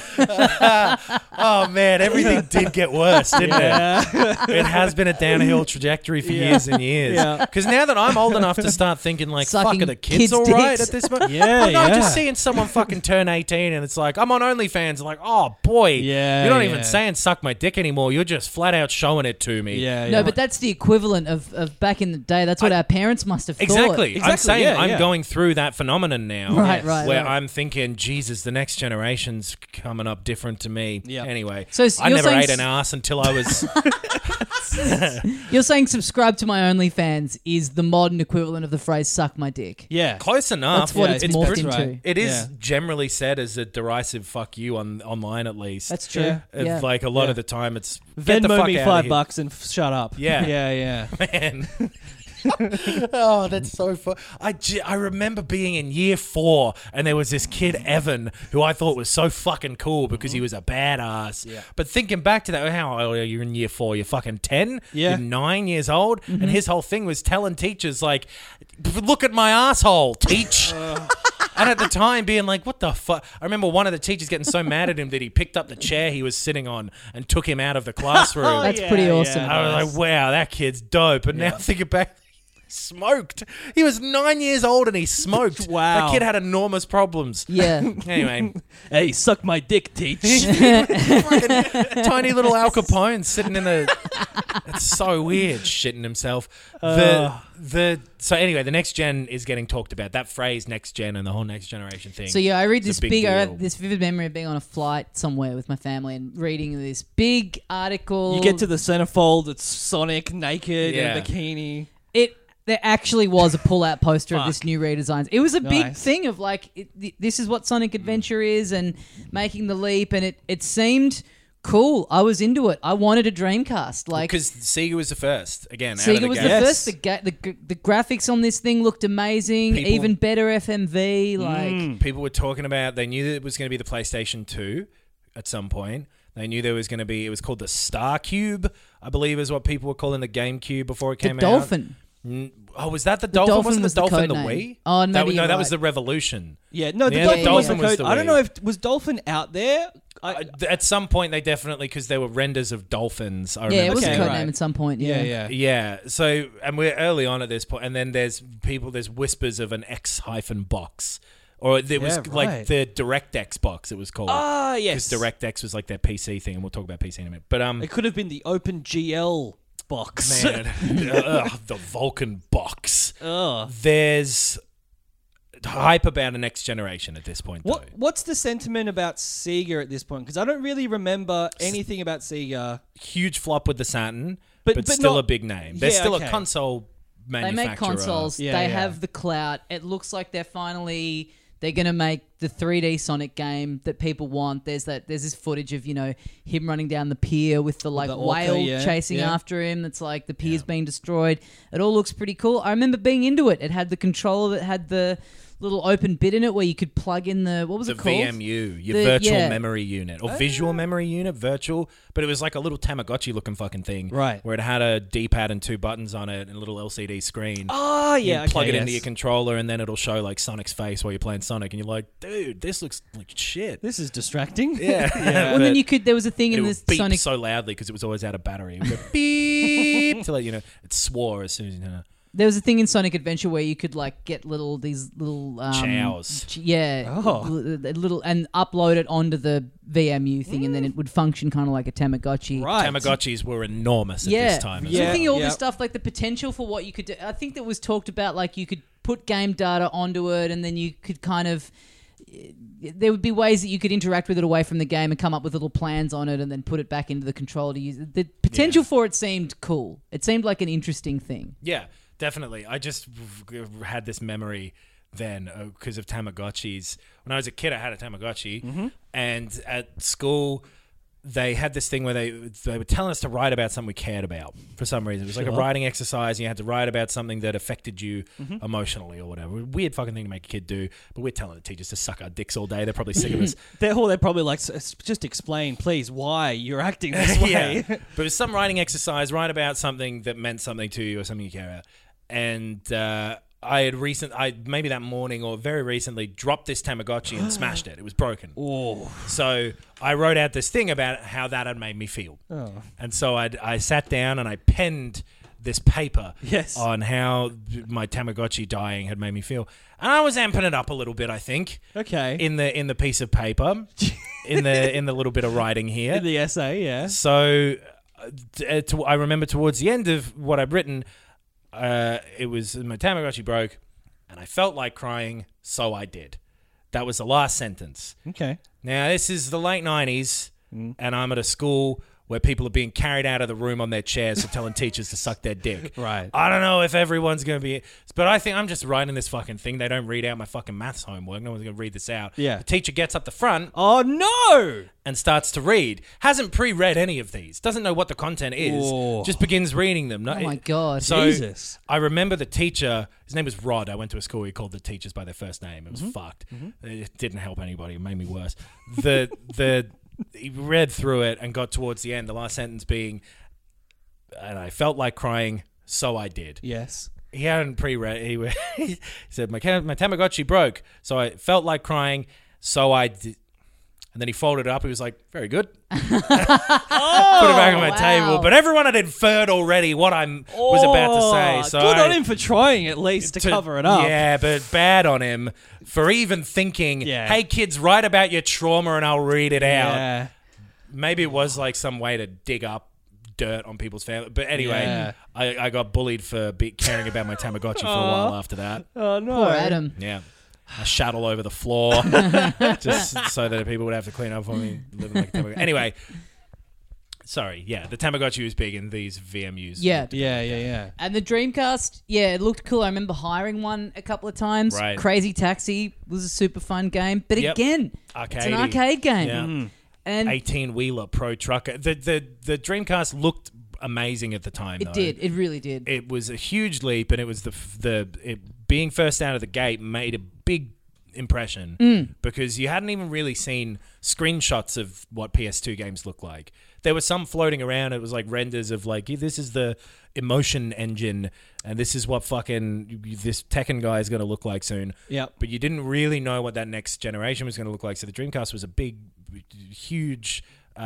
Oh man, everything did get worse, didn't it? It has been a downhill trajectory for years and years. Yeah. Because now that I'm old enough to start thinking like, Sucking fuck, are the kids kids' all right dicks. at this point? Yeah, no, yeah. just seeing someone fucking turn 18 and it's like, I'm on OnlyFans. Like, oh boy, Yeah, you're not yeah. even saying suck my dick anymore. You're just flat out showing it to me. Yeah, No, but that's the equivalent of back in the day. That's what our parents must have thought. Exactly. I'm Exactly, saying yeah, I'm yeah. going through that phenomenon now. Right, right, Where right. I'm thinking, Jesus, the next generation's coming up different to me. Yeah. Anyway, So I you're never saying ate an ass until I was... You're saying subscribe to my OnlyFans is the modern equivalent of the phrase "suck my dick." yeah. Close enough. That's what Yeah, it's it's morphed pretty into. right. It is Yeah. generally said as a derisive fuck you online at least. That's true. Yeah. Yeah. Like a lot Yeah. of the time it's get the Venmo fuck me outta here. $5 and shut up. Yeah. Yeah. Man. Oh, that's so fun. I remember being in year 4 and there was this kid, Evan, who I thought was so fucking cool because he was a badass. Yeah. But thinking back to that, how old are you in year 4? You're fucking 10? Yeah. You're 9 years old? And his whole thing was telling teachers, like, look at my asshole, teach. And at the time being like, what the fuck? I remember one of the teachers getting so mad at him that he picked up the chair he was sitting on and took him out of the classroom. That's pretty awesome. I was like, wow, that kid's dope. But now thinking back, he smoked. He was 9 years old and he smoked. Wow. That kid had enormous problems. Yeah. Anyway, Hey, suck my dick, teach. fucking tiny little Al Capone sitting in the... It's so weird, shitting himself. So anyway, the next gen is getting talked about. That phrase, next gen, and the whole next generation thing. So yeah, I read is a this big I deal. have this vivid memory of being on a flight somewhere with my family and reading this big article. You get to the centerfold, it's Sonic naked in Yeah. a bikini. There actually was a pull-out poster of Fuck. this new redesigns. It was a big Nice. thing of like, this is what Sonic Adventure is, and making the leap, and it seemed cool. I was into it. I wanted a Dreamcast. Like, Because Sega was the first, again, out of Sega the was gate. the Yes. first. The graphics on this thing looked amazing. People- Even better FMV. Like, People were talking about, they knew that it was going to be the PlayStation 2 at some point. They knew there was going to be, it was called the Star Cube, I believe is what people were calling the GameCube before it the came out. Dolphin. Oh, was that the Dolphin? Dolphin Wasn't was the the Dolphin the code name. Wii? Oh, maybe that, you're that was right. the Revolution. Yeah, no, the Yeah, Dolphin, the was the Dolphin was code. the I don't Wii. know if was Dolphin out there. At some point, they definitely, because there were renders of dolphins. I Yeah, remember it was Okay, a code right. name at some point. Yeah. yeah. Yeah, so, and we're early on at this point, and then there's whispers of an X-box. Or there was Yeah, like right. the DirectX box, it was called. Ah, yes. Because DirectX was like their PC thing, and we'll talk about PC in a minute. But It could have been the OpenGL box. man, the Vulcan box. Ugh. There's hype about the next generation at this point, though. What's the sentiment about Sega at this point? Because I don't really remember anything about Sega. Huge flop with the Saturn, But but still not- a big name. They're Yeah, still okay. a console They manufacturer. make consoles. Yeah, they yeah. have the clout. It looks like they're finally They're going to make the 3D Sonic game that people want. There's this footage of, him running down the pier with the orca, whale chasing after him. That's like the pier's being destroyed. It all looks pretty cool. I remember being into it. It had the controller that had the little open bit in it where you could plug in what was it called? The VMU, your virtual memory unit, or visual memory unit, virtual. But it was like a little Tamagotchi looking fucking thing. Right. Where it had a D-pad and 2 buttons on it and a little LCD screen. Oh, yeah. You plug it into your controller and then it'll show like Sonic's face while you're playing Sonic. And you're like, dude, this looks like shit. This is distracting. Yeah. Well, then there was a thing in it this would beep Sonic. so loudly because it was always out of battery. It would go beep to let you know. It swore as soon as you know. There was a thing in Sonic Adventure where you could like get these little chows. Little and upload it onto the VMU thing, and then it would function kind of like a Tamagotchi. Right. Tamagotchis were enormous at this time. So I think all this stuff, like the potential for what you could do. I think that was talked about, like you could put game data onto it, and then you could kind of. There would be ways that you could interact with it away from the game and come up with little plans on it and then put it back into the controller to use it. The potential for it seemed cool. It seemed like an interesting thing. Yeah, definitely. I just had this memory then because of Tamagotchis. When I was a kid, I had a Tamagotchi, and at school they had this thing where they were telling us to write about something we cared about for some reason. It was like a writing exercise, and you had to write about something that affected you emotionally or whatever. Weird fucking thing to make a kid do, but we're telling the teachers to suck our dicks all day. They're probably sick of us. They're probably like, just explain, please, why you're acting this way. But it was some writing exercise, write about something that meant something to you or something you care about. And I maybe that morning or very recently dropped this Tamagotchi and smashed it. It was broken. Oh. So I wrote out this thing about how that had made me feel. Oh. And so I sat down and I penned this paper on how my Tamagotchi dying had made me feel. And I was amping it up a little bit, I think. Okay. In the piece of paper, in the little bit of writing here. In the essay, yeah. So I remember towards the end of what I'd written, it was my Tamagotchi broke and I felt like crying, so I did. That was the last sentence. Okay. Now, this is the late 90s and I'm at a school where people are being carried out of the room on their chairs for telling teachers to suck their dick. Right. I don't know if everyone's going to be... But I think I'm just writing this fucking thing. They don't read out my fucking maths homework. No one's going to read this out. Yeah. The teacher gets up the front... Oh, no! And starts to read. Hasn't pre-read any of these. Doesn't know what the content is. Oh. Just begins reading them. Oh, my God. So Jesus. I remember the teacher... His name was Rod. I went to a school where he called the teachers by their first name. It was fucked. It didn't help anybody. It made me worse. He read through it and got towards the end, the last sentence being, and I felt like crying, so I did. Yes. He hadn't pre-read. He said, my Tamagotchi broke, so I felt like crying, so I did. And then he folded it up. He was like, very good. Put it back on my table. But everyone had inferred already what I was about to say. So good on him for trying at least to cover it up. Yeah, but bad on him for even thinking, hey, kids, write about your trauma and I'll read it out. Yeah. Maybe it was like some way to dig up dirt on people's family. But anyway, I got bullied for caring about my Tamagotchi for a while after that. Oh, no. Poor Adam. Yeah. I shat all over the floor just so that people would have to clean up for me. Living like a Tamagotchi. Anyway, sorry. Yeah, the Tamagotchi was big in these VMUs. Yeah. And the Dreamcast, it looked cool. I remember hiring one a couple of times. Right. Crazy Taxi was a super fun game. But again, it's an arcade game. Yeah. And 18-wheeler pro trucker. The Dreamcast looked amazing at the time. It did. It really did. It was a huge leap, and it was being first out of the gate made a big impression because you hadn't even really seen screenshots of what PS2 games look like. There was some floating around. It was like renders of like, this is the emotion engine and this is what fucking this Tekken guy is going to look like soon. Yeah. But you didn't really know what that next generation was going to look like. So the Dreamcast was a big, huge,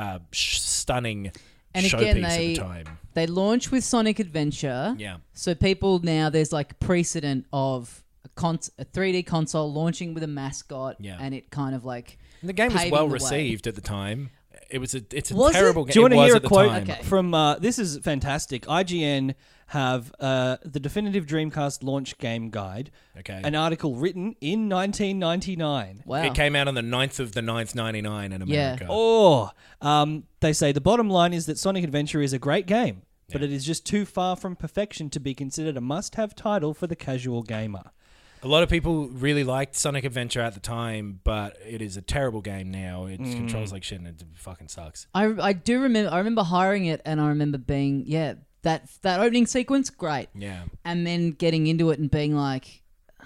stunning and showpiece again, at the time. They launched with Sonic Adventure. Yeah. So people now, there's like precedent of a 3D console launching with a mascot, and it kind of like and the game was paving well the received at the time. It's a Was terrible it? game. Do you want to hear a quote Okay. from? This is fantastic. IGN have the definitive Dreamcast launch game guide. Okay. An article written in 1999. Wow. It came out on the 9th of the 9th, 99 in America. They say the bottom line is that Sonic Adventure is a great game, but it is just too far from perfection to be considered a must-have title for the casual gamer. A lot of people really liked Sonic Adventure at the time, but it is a terrible game now. It controls like shit and it fucking sucks. I do remember. I remember hiring it, and I remember being that opening sequence great. Yeah. And then getting into it and being like,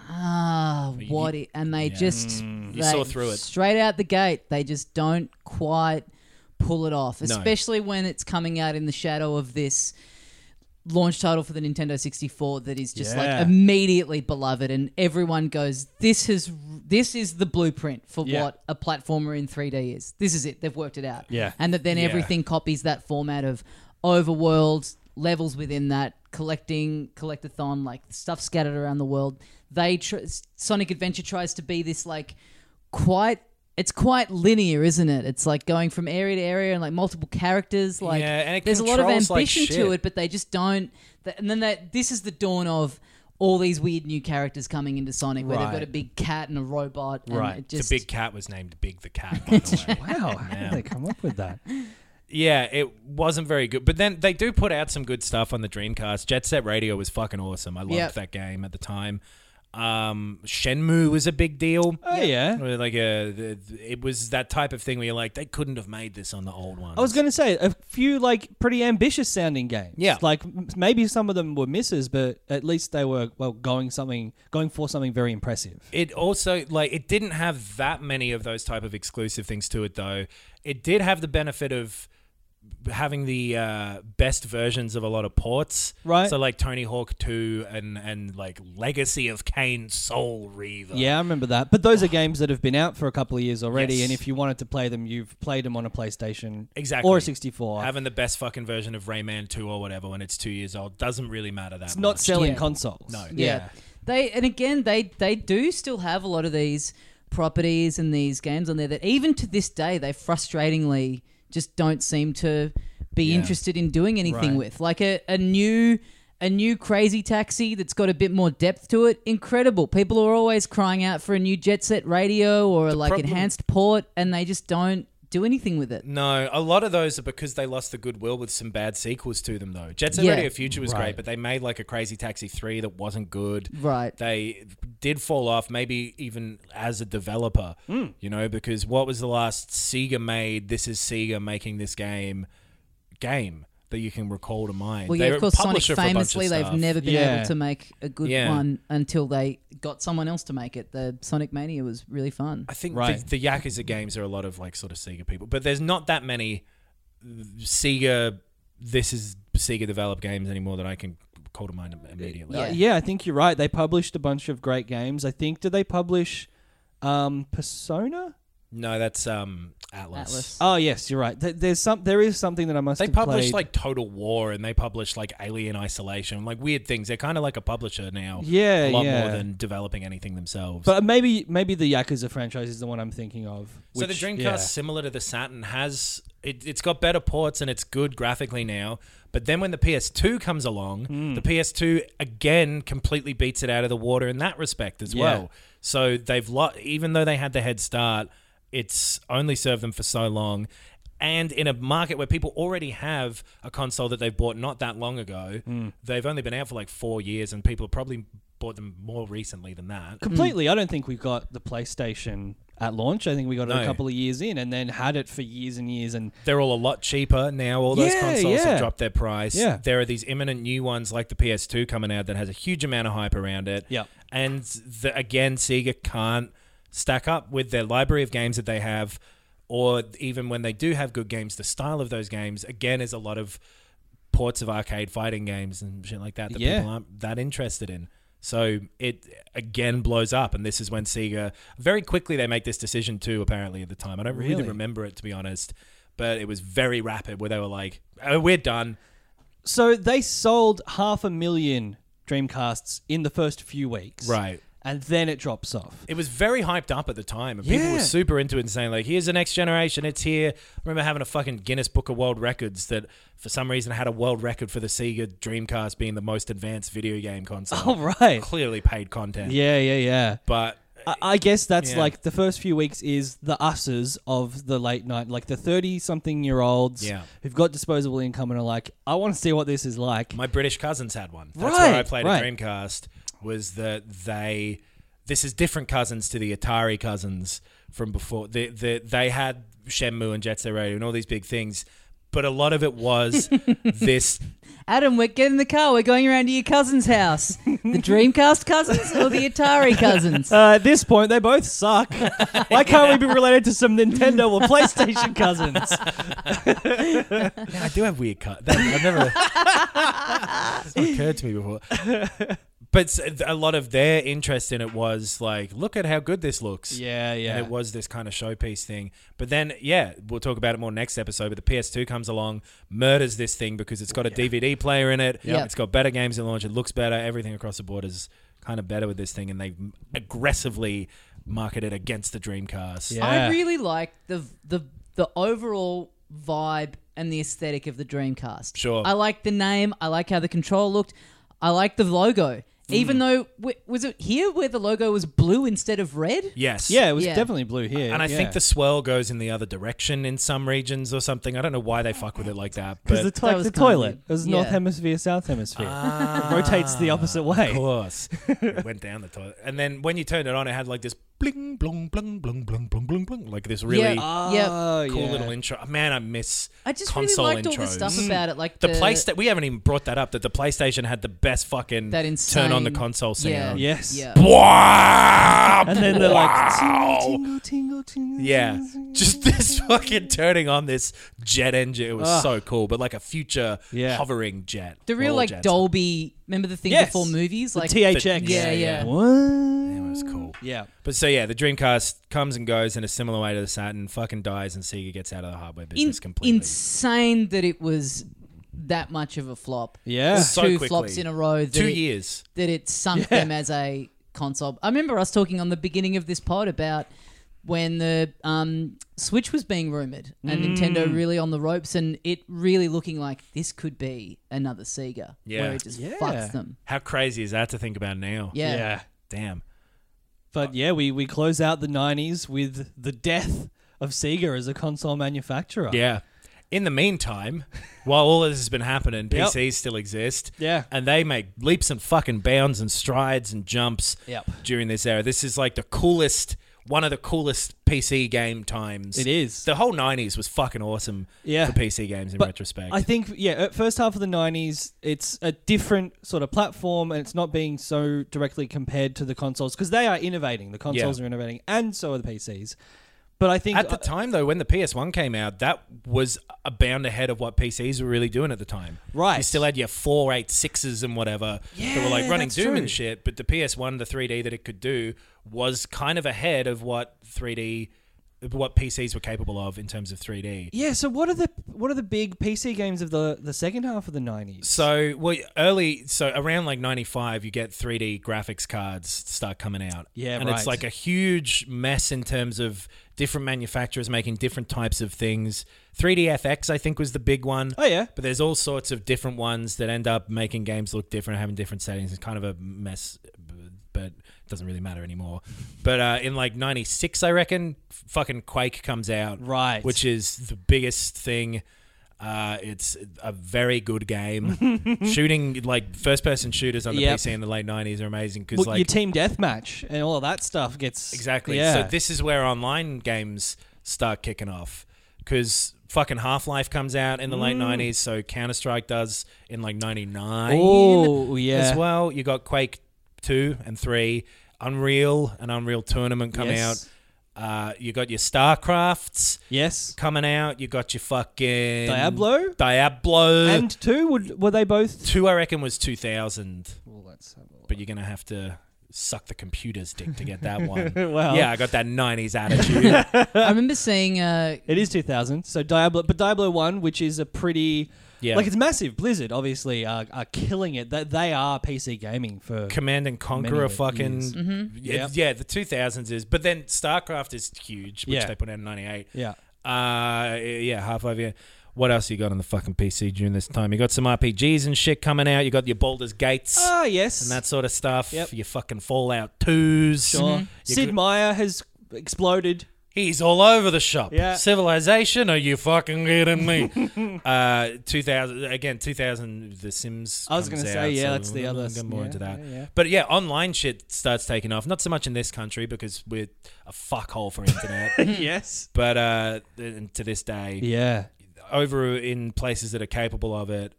what? And they just you saw through it straight out the gate. They just don't quite pull it off, especially when it's coming out in the shadow of this launch title for the Nintendo 64 that is just like immediately beloved, and everyone goes, this is the blueprint for what a platformer in 3D is. This is it. They've worked it out. Yeah. And that then everything copies that format of overworld levels within that, collectathon, like stuff scattered around the world. Sonic Adventure tries to be this like it's quite linear, isn't it? It's like going from area to area and like multiple characters. Like and there's a lot of ambition like to it, but they just don't. And then this is the dawn of all these weird new characters coming into Sonic, where they've got a big cat and a robot. And the big cat was named Big the Cat, by the way. Wow, how did they come up with that? Yeah, it wasn't very good. But then they do put out some good stuff on the Dreamcast. Jet Set Radio was fucking awesome. I loved that game at the time. Shenmue was a big deal. Oh yeah, like it was that type of thing where you're like, they couldn't have made this on the old one. I was going to say a few like pretty ambitious sounding games. Yeah, like maybe some of them were misses, but at least they were going for something very impressive. It also it didn't have that many of those type of exclusive things to it though. It did have the benefit of having the best versions of a lot of ports, right? So like Tony Hawk 2 and like Legacy of Kain Soul Reaver. Yeah, I remember that. But those are games that have been out for a couple of years already, and if you wanted to play them, you've played them on a PlayStation, exactly, or a 64. Having the best fucking version of Rayman 2 or whatever when it's 2 years old doesn't really matter that much. It's not selling consoles. No. Yeah. They do still have a lot of these properties and these games on there that even to this day they frustratingly just don't seem to be interested in doing anything with. Like a new Crazy Taxi that's got a bit more depth to it. Incredible. People are always crying out for a new Jet Set Radio or enhanced port, and they just don't do anything with it. No, a lot of those are because they lost the goodwill with some bad sequels to them, though. Jet Set Radio Future was great, but they made like a Crazy Taxi 3 that wasn't good. Right. They did fall off, maybe even as a developer, because what was the last Sega made, this is Sega making this game that you can recall to mind? Well, yeah, of course, Sonic famously, they've never been able to make a good one until they got someone else to make it. The Sonic Mania was really fun. I think the Yakuza games are a lot of like sort of Sega people, but there's not that many Sega developed games anymore that I can call to mind immediately. Yeah, I think you're right. They published a bunch of great games. I think, did they publish Persona? No, that's Atlas. Oh yes, you're right. There is something that I must. They have published played. like Total War, and they published like Alien Isolation, like weird things. They're kind of like a publisher now. Yeah, a lot more than developing anything themselves. But maybe the Yakuza franchise is the one I'm thinking of. So the Dreamcast, similar to the Saturn, it's got better ports and it's good graphically now. But then when the PS2 comes along, the PS2 again completely beats it out of the water in that respect as well. So they've even though they had the head start, it's only served them for so long. And in a market where people already have a console that they've bought not that long ago, they've only been out for like 4 years, and people have probably bought them more recently than that. Completely. I don't think we got the PlayStation at launch. I think we got it a couple of years in and then had it for years and years. And they're all a lot cheaper now. All those consoles have dropped their price. Yeah. There are these imminent new ones like the PS2 coming out that has a huge amount of hype around it. Yeah. And again, Sega can't stack up with their library of games that they have, or even when they do have good games, the style of those games, again, is a lot of ports of arcade fighting games and shit like that people aren't that interested in. So it again blows up, and this is when Sega very quickly they make this decision too. Apparently at the time, I don't really remember it, to be honest, but it was very rapid where they were like, "Oh, we're done." So they sold 500,000 Dreamcasts in the first few weeks, right? And then it drops off. It was very hyped up at the time, and people were super into it and saying like, "Here's the next generation, it's here." I remember having a fucking Guinness Book of World Records that, for some reason, had a world record for the Sega Dreamcast being the most advanced video game console. Oh, right. Clearly paid content. Yeah. But I guess that's like the first few weeks is the us's of the late night, like the 30-something-year-olds who've got disposable income and are like, I want to see what this is like. My British cousins had one. That's where I played a Dreamcast. Was that they this is different cousins to the Atari cousins from before. They had Shenmue and Jet Set Radio and all these big things, but a lot of it was this. Adam, get in the car. We're going around to your cousin's house. The Dreamcast cousins or the Atari cousins? At this point, they both suck. Why can't we be related to some Nintendo or PlayStation cousins? Yeah, I do have weird cousins. I've never. It's not occurred to me before. But a lot of their interest in it was like, look at how good this looks. Yeah. And it was this kind of showpiece thing. But then, we'll talk about it more next episode. But the PS2 comes along, murders this thing because it's got a DVD player in it. Yep. It's got better games in launch. It looks better. Everything across the board is kind of better with this thing. And they aggressively market it against the Dreamcast. Yeah. I really like the overall vibe and the aesthetic of the Dreamcast. Sure. I like the name. I like how the control looked. I like the logo. Even though, was it here where the logo was blue instead of red? Yes. Yeah, it was Yeah. definitely blue here. And I think the swirl goes in the other direction in some regions or something. I don't know why they fuck with it like that. Because But the That was the kind of toilet. weird. It was North Yeah. Hemisphere, South Hemisphere. It rotates the opposite way. Of course. It went down the toilet. And then when you turned it on, it had like this bling, blung, blung, blung, blung, blung, blung, blung. Like this really Yeah. cool little intro. Man, I miss I just really console liked intros. all the stuff about it. Like The PlayStation, we haven't even brought that up, that the PlayStation had the best fucking that insane, turn on the console sound. Yeah. Yes. Yeah. Wow! And then they're like, Wow! tingle, tingle, tingle. Yeah, just this fucking turning on this jet engine. It was so cool, but like a future hovering jet. The real All like jets. Dolby. Remember the thing Yes. before movies? The Like THX. Yeah. What? Yeah, it was cool. Yeah. But so yeah, the Dreamcast comes and goes in a similar way to the Saturn, fucking dies, and Sega gets out of the hardware business completely. Insane that it was that much of a flop. Yeah. So Two quickly. flops in a row. That 2 it, years. That it sunk them as a console. I remember us talking on the beginning of this pod about when the Switch was being rumored and Nintendo really on the ropes and it really looking like this could be another Sega where it just fucks them. How crazy is that to think about now? Yeah. Damn. But yeah, we close out the 90s with the death of Sega as a console manufacturer. Yeah. In the meantime, while all of this has been happening, PCs still exist. Yeah. And they make leaps and fucking bounds and strides and jumps during this era. This is like one of the coolest PC game times. It is. The whole 90s was fucking awesome for PC games in retrospect. I think, first half of the 90s, it's a different sort of platform and it's not being so directly compared to the consoles because they are innovating. The consoles are innovating and so are the PCs. But I think at the time, though, when the PS1 came out, that was a bound ahead of what PCs were really doing at the time. Right. You still had your 486s and whatever that were like running that's Doom true. and shit, but the PS1, the 3D that it could do, was kind of ahead of what PCs were capable of in terms of 3D. Yeah, so what are the big PC games of the second half of the 90s? So around like 95, you get 3D graphics cards start coming out. Yeah, and right. it's like a huge mess in terms of different manufacturers making different types of things. 3DFX, I think, was the big one. Oh, yeah. But there's all sorts of different ones that end up making games look different, having different settings. It's kind of a mess, but it doesn't really matter anymore. But in like 96, I reckon, fucking Quake comes out. Right. Which is the biggest thing. It's a very good game. Shooting, like, first-person shooters on the PC in the late 90s are amazing. Cause, your team deathmatch and all of that stuff gets... Exactly. Yeah. So this is where online games start kicking off. Because fucking Half-Life comes out in the late 90s, so Counter-Strike does in, like, 99 Oh, yeah. as well. You got Quake 2 and 3, Unreal and Unreal Tournament come out. You got your StarCrafts coming out. You got your fucking... Diablo. And And 2, were they both... 2, I reckon, was 2000. Well, let's have a look. But you're going to have to suck the computer's dick to get that one. Well. Yeah, I got that 90s attitude. I remember seeing It is 2000. So Diablo 1, which is a pretty... Yeah. Like, it's massive. Blizzard, obviously, are killing it. They are PC gaming for... Command and Conquer are fucking... years. Yeah, the 2000s is... But then StarCraft is huge, which they put out in 98. Yeah. Half-Life, yeah. What else you got on the fucking PC during this time? You got some RPGs and shit coming out. You got your Baldur's Gates Ah, yes. and that sort of stuff. Yep. Your fucking Fallout 2s. Sure. Sid Meier has exploded He's all over the shop. Yeah. Civilization? Are you fucking kidding me? 2000, The Sims. I was going to say, that's the other. Get more into that. Yeah. But online shit starts taking off. Not so much in this country because we're a fuckhole for internet. Yes. But to this day, Yeah. over in places that are capable of it,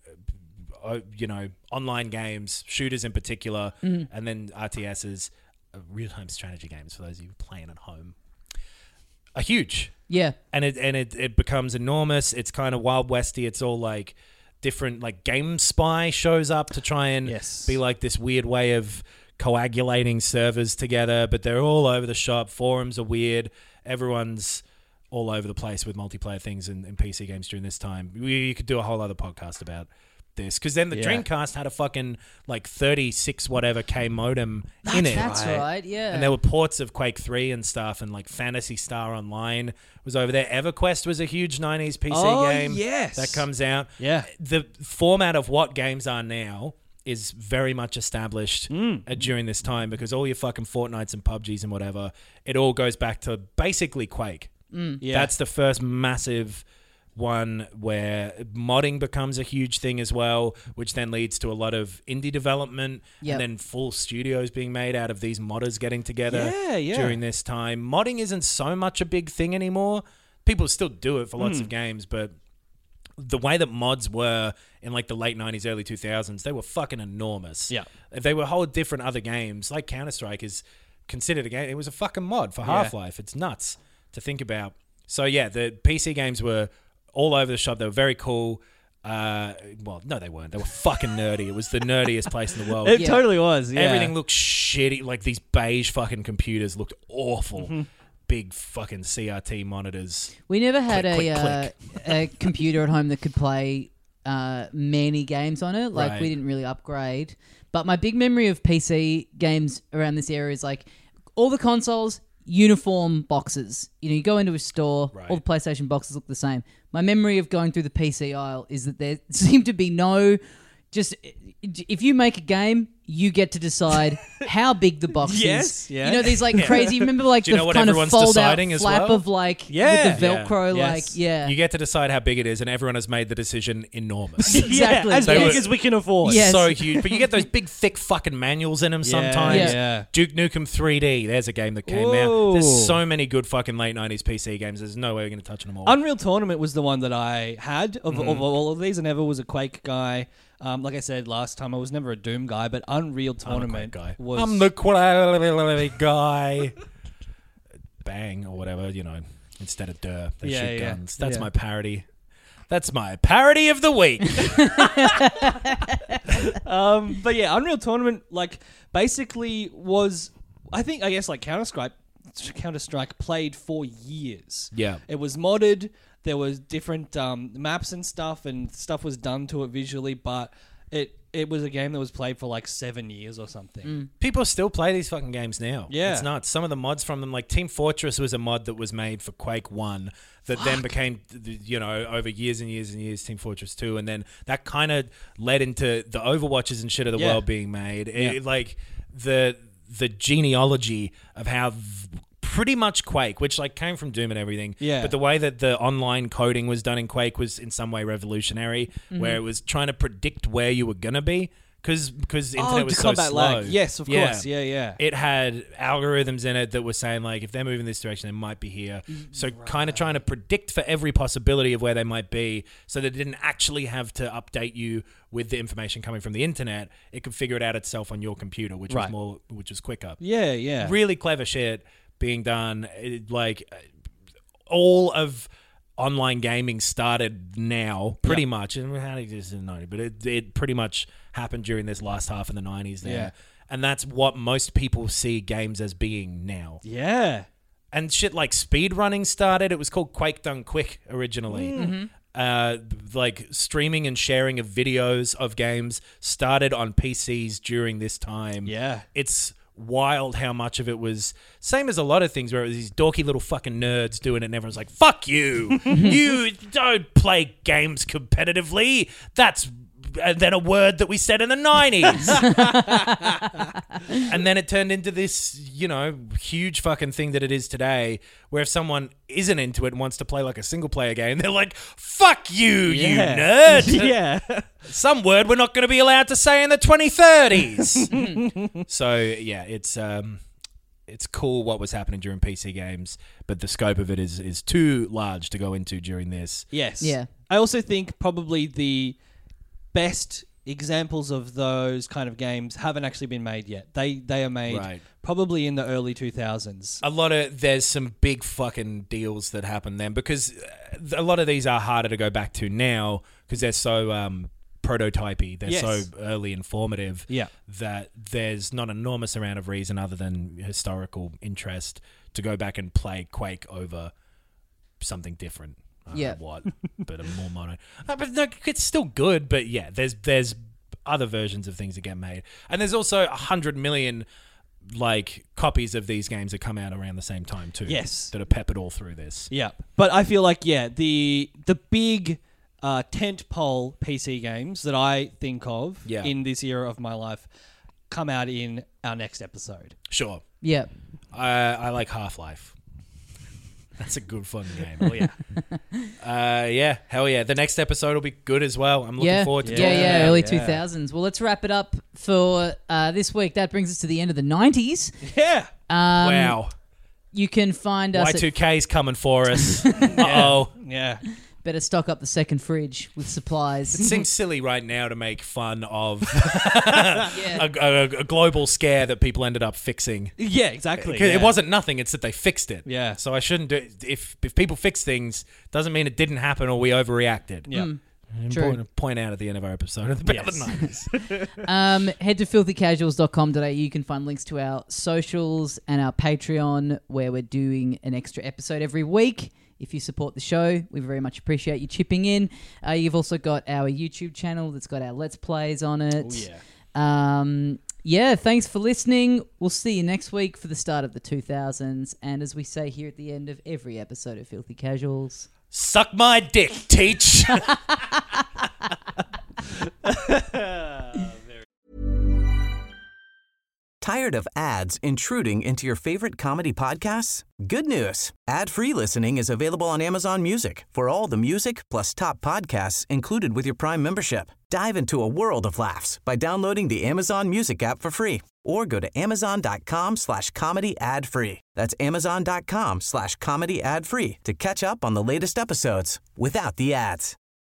online games, shooters in particular, and then RTSs, real-time strategy games for those of you playing at home, are huge. Yeah. And it becomes enormous. It's kind of Wild Westy. It's all like different, like GameSpy shows up to try and be like this weird way of coagulating servers together, but they're all over the shop. Forums are weird. Everyone's all over the place with multiplayer things in PC games during this time. You could do a whole other podcast about this, because then the Dreamcast had a fucking like 36 whatever K modem in it. That's right, yeah. And there were ports of Quake 3 and stuff, and like Phantasy Star Online was over there. EverQuest was a huge 90s PC game that comes out. Yeah. The format of what games are now is very much established during this time, because all your fucking Fortnites and PUBGs and whatever, it all goes back to basically Quake. Yeah. That's the first massive one where modding becomes a huge thing as well, which then leads to a lot of indie development and then full studios being made out of these modders getting together during this time. Modding isn't so much a big thing anymore. People still do it for lots of games, but the way that mods were in like the late 90s, early 2000s, they were fucking enormous. Yeah. They were whole different other games. Like Counter-Strike is considered a game. It was a fucking mod for Half-Life. It's nuts to think about. So yeah, the PC games were all over the shop. They were very cool. Well, no, they weren't. They were fucking nerdy. It was the nerdiest place in the world. It totally was, yeah. Everything looked shitty. Like these beige fucking computers looked awful. Big fucking CRT monitors. We never had Click. a computer at home that could play many games on it. Like, Right. we didn't really upgrade. But my big memory of PC games around this era is like all the consoles, uniform boxes. You know, you go into a store, all the PlayStation boxes look the same. My memory of going through the PC aisle is that there seemed to be no... Just, if you make a game, you get to decide how big the box is. Yeah. You know, these like crazy... Remember like Do you the know what kind of everyone's fold-out deciding as flap well? of like with the Velcro, You get to decide how big it is, and everyone has made the decision enormous. Exactly. As They big were- as we can afford. Yes. So huge. But you get those big, thick fucking manuals in them sometimes. Yeah. Duke Nukem 3D, there's a game that came out. There's so many good fucking late 90s PC games. There's no way we're going to touch them all. Unreal Tournament was the one that I had of all of these. I never was a Quake guy. Like I said last time, I was never a Doom guy, but Unreal Tournament was... I'm the quality guy. Bang, or whatever, you know, instead of they shoot guns. That's my parody. That's my parody of the week. But yeah, Unreal Tournament, like, basically was, I guess like Counter-Strike played for years. Yeah. It was modded. There was different maps and stuff was done to it visually, but it was a game that was played for like 7 years or something. People still play these fucking games now. Yeah. It's nuts. Some of the mods from them, like Team Fortress was a mod that was made for Quake 1 that then became, you know, over years and years and years, Team Fortress 2. And then that kind of led into the Overwatches and shit of the world being made. It, like the genealogy of how pretty much Quake, which like came from Doom and everything. Yeah. But the way that the online coding was done in Quake was in some way revolutionary, where it was trying to predict where you were going to be. Because internet was so combat slow. lag. Yes, of course. Yeah. It had algorithms in it that were saying, like, if they're moving this direction, they might be here. So kind of trying to predict for every possibility of where they might be so that it didn't actually have to update you with the information coming from the internet. It could figure it out itself on your computer, which was quicker. Yeah. Really clever shit being done. All of online gaming started now, pretty much. And how did this in the 90s? But it pretty much happened during this last half of the 90s there. Yeah. And that's what most people see games as being now. Yeah. And shit like speedrunning started. It was called Quake Done Quick originally. Like streaming and sharing of videos of games started on PCs during this time. Yeah. It's wild how much of it was same as a lot of things where it was these dorky little fucking nerds doing it and everyone's like, fuck you. You don't play games competitively. That's then a word that we said in the 90s. And then it turned into this, huge fucking thing that it is today, where if someone isn't into it and wants to play like a single player game, they're like, fuck you, you nerd. Yeah. Some word we're not going to be allowed to say in the 2030s. So, yeah, it's cool what was happening during PC games, but the scope of it is too large to go into during this. Yes. Yeah. I also think probably the best examples of those kind of games haven't actually been made yet. They are made probably in the early 2000s. There's some big fucking deals that happen then, because a lot of these are harder to go back to now because they're so prototypey. They're so early and formative that there's not an enormous amount of reason other than historical interest to go back and play Quake over something different. I don't know what, but a more modern. But no, it's still good. But yeah, there's other versions of things that get made, and there's also 100 million copies of these games that come out around the same time too. Yes, that are peppered all through this. Yeah, but I feel like the big tentpole PC games that I think of in this era of my life come out in our next episode. Sure. Yeah. I like Half-Life. That's a good fun game. Oh, yeah. Yeah, hell yeah. The next episode will be good as well. I'm looking forward to talking about it. Early 2000s. Well, let's wrap it up for this week. That brings us to the end of the 90s. Yeah. Wow. You can find us Y2K's coming for us. Uh-oh. Yeah. Better stock up the second fridge with supplies. It seems silly right now to make fun of a global scare that people ended up fixing. Yeah, exactly. It wasn't nothing, it's that they fixed it. Yeah. So I shouldn't do it. If people fix things, doesn't mean it didn't happen or we overreacted. Yeah. Important to point out at the end of our episode about the 90s. Head to filthycasuals.com.au. You can find links to our socials and our Patreon, where we're doing an extra episode every week. If you support the show, we very much appreciate you chipping in. You've also got our YouTube channel that's got our Let's Plays on it. Oh, yeah. Thanks for listening. We'll see you next week for the start of the 2000s. And as we say here at the end of every episode of Filthy Casuals... Suck my dick, Teach! Tired of ads intruding into your favorite comedy podcasts? Good news. Ad-free listening is available on Amazon Music for all the music plus top podcasts included with your Prime membership. Dive into a world of laughs by downloading the Amazon Music app for free or go to amazon.com/comedy ad-free. That's amazon.com/comedy ad-free to catch up on the latest episodes without the ads.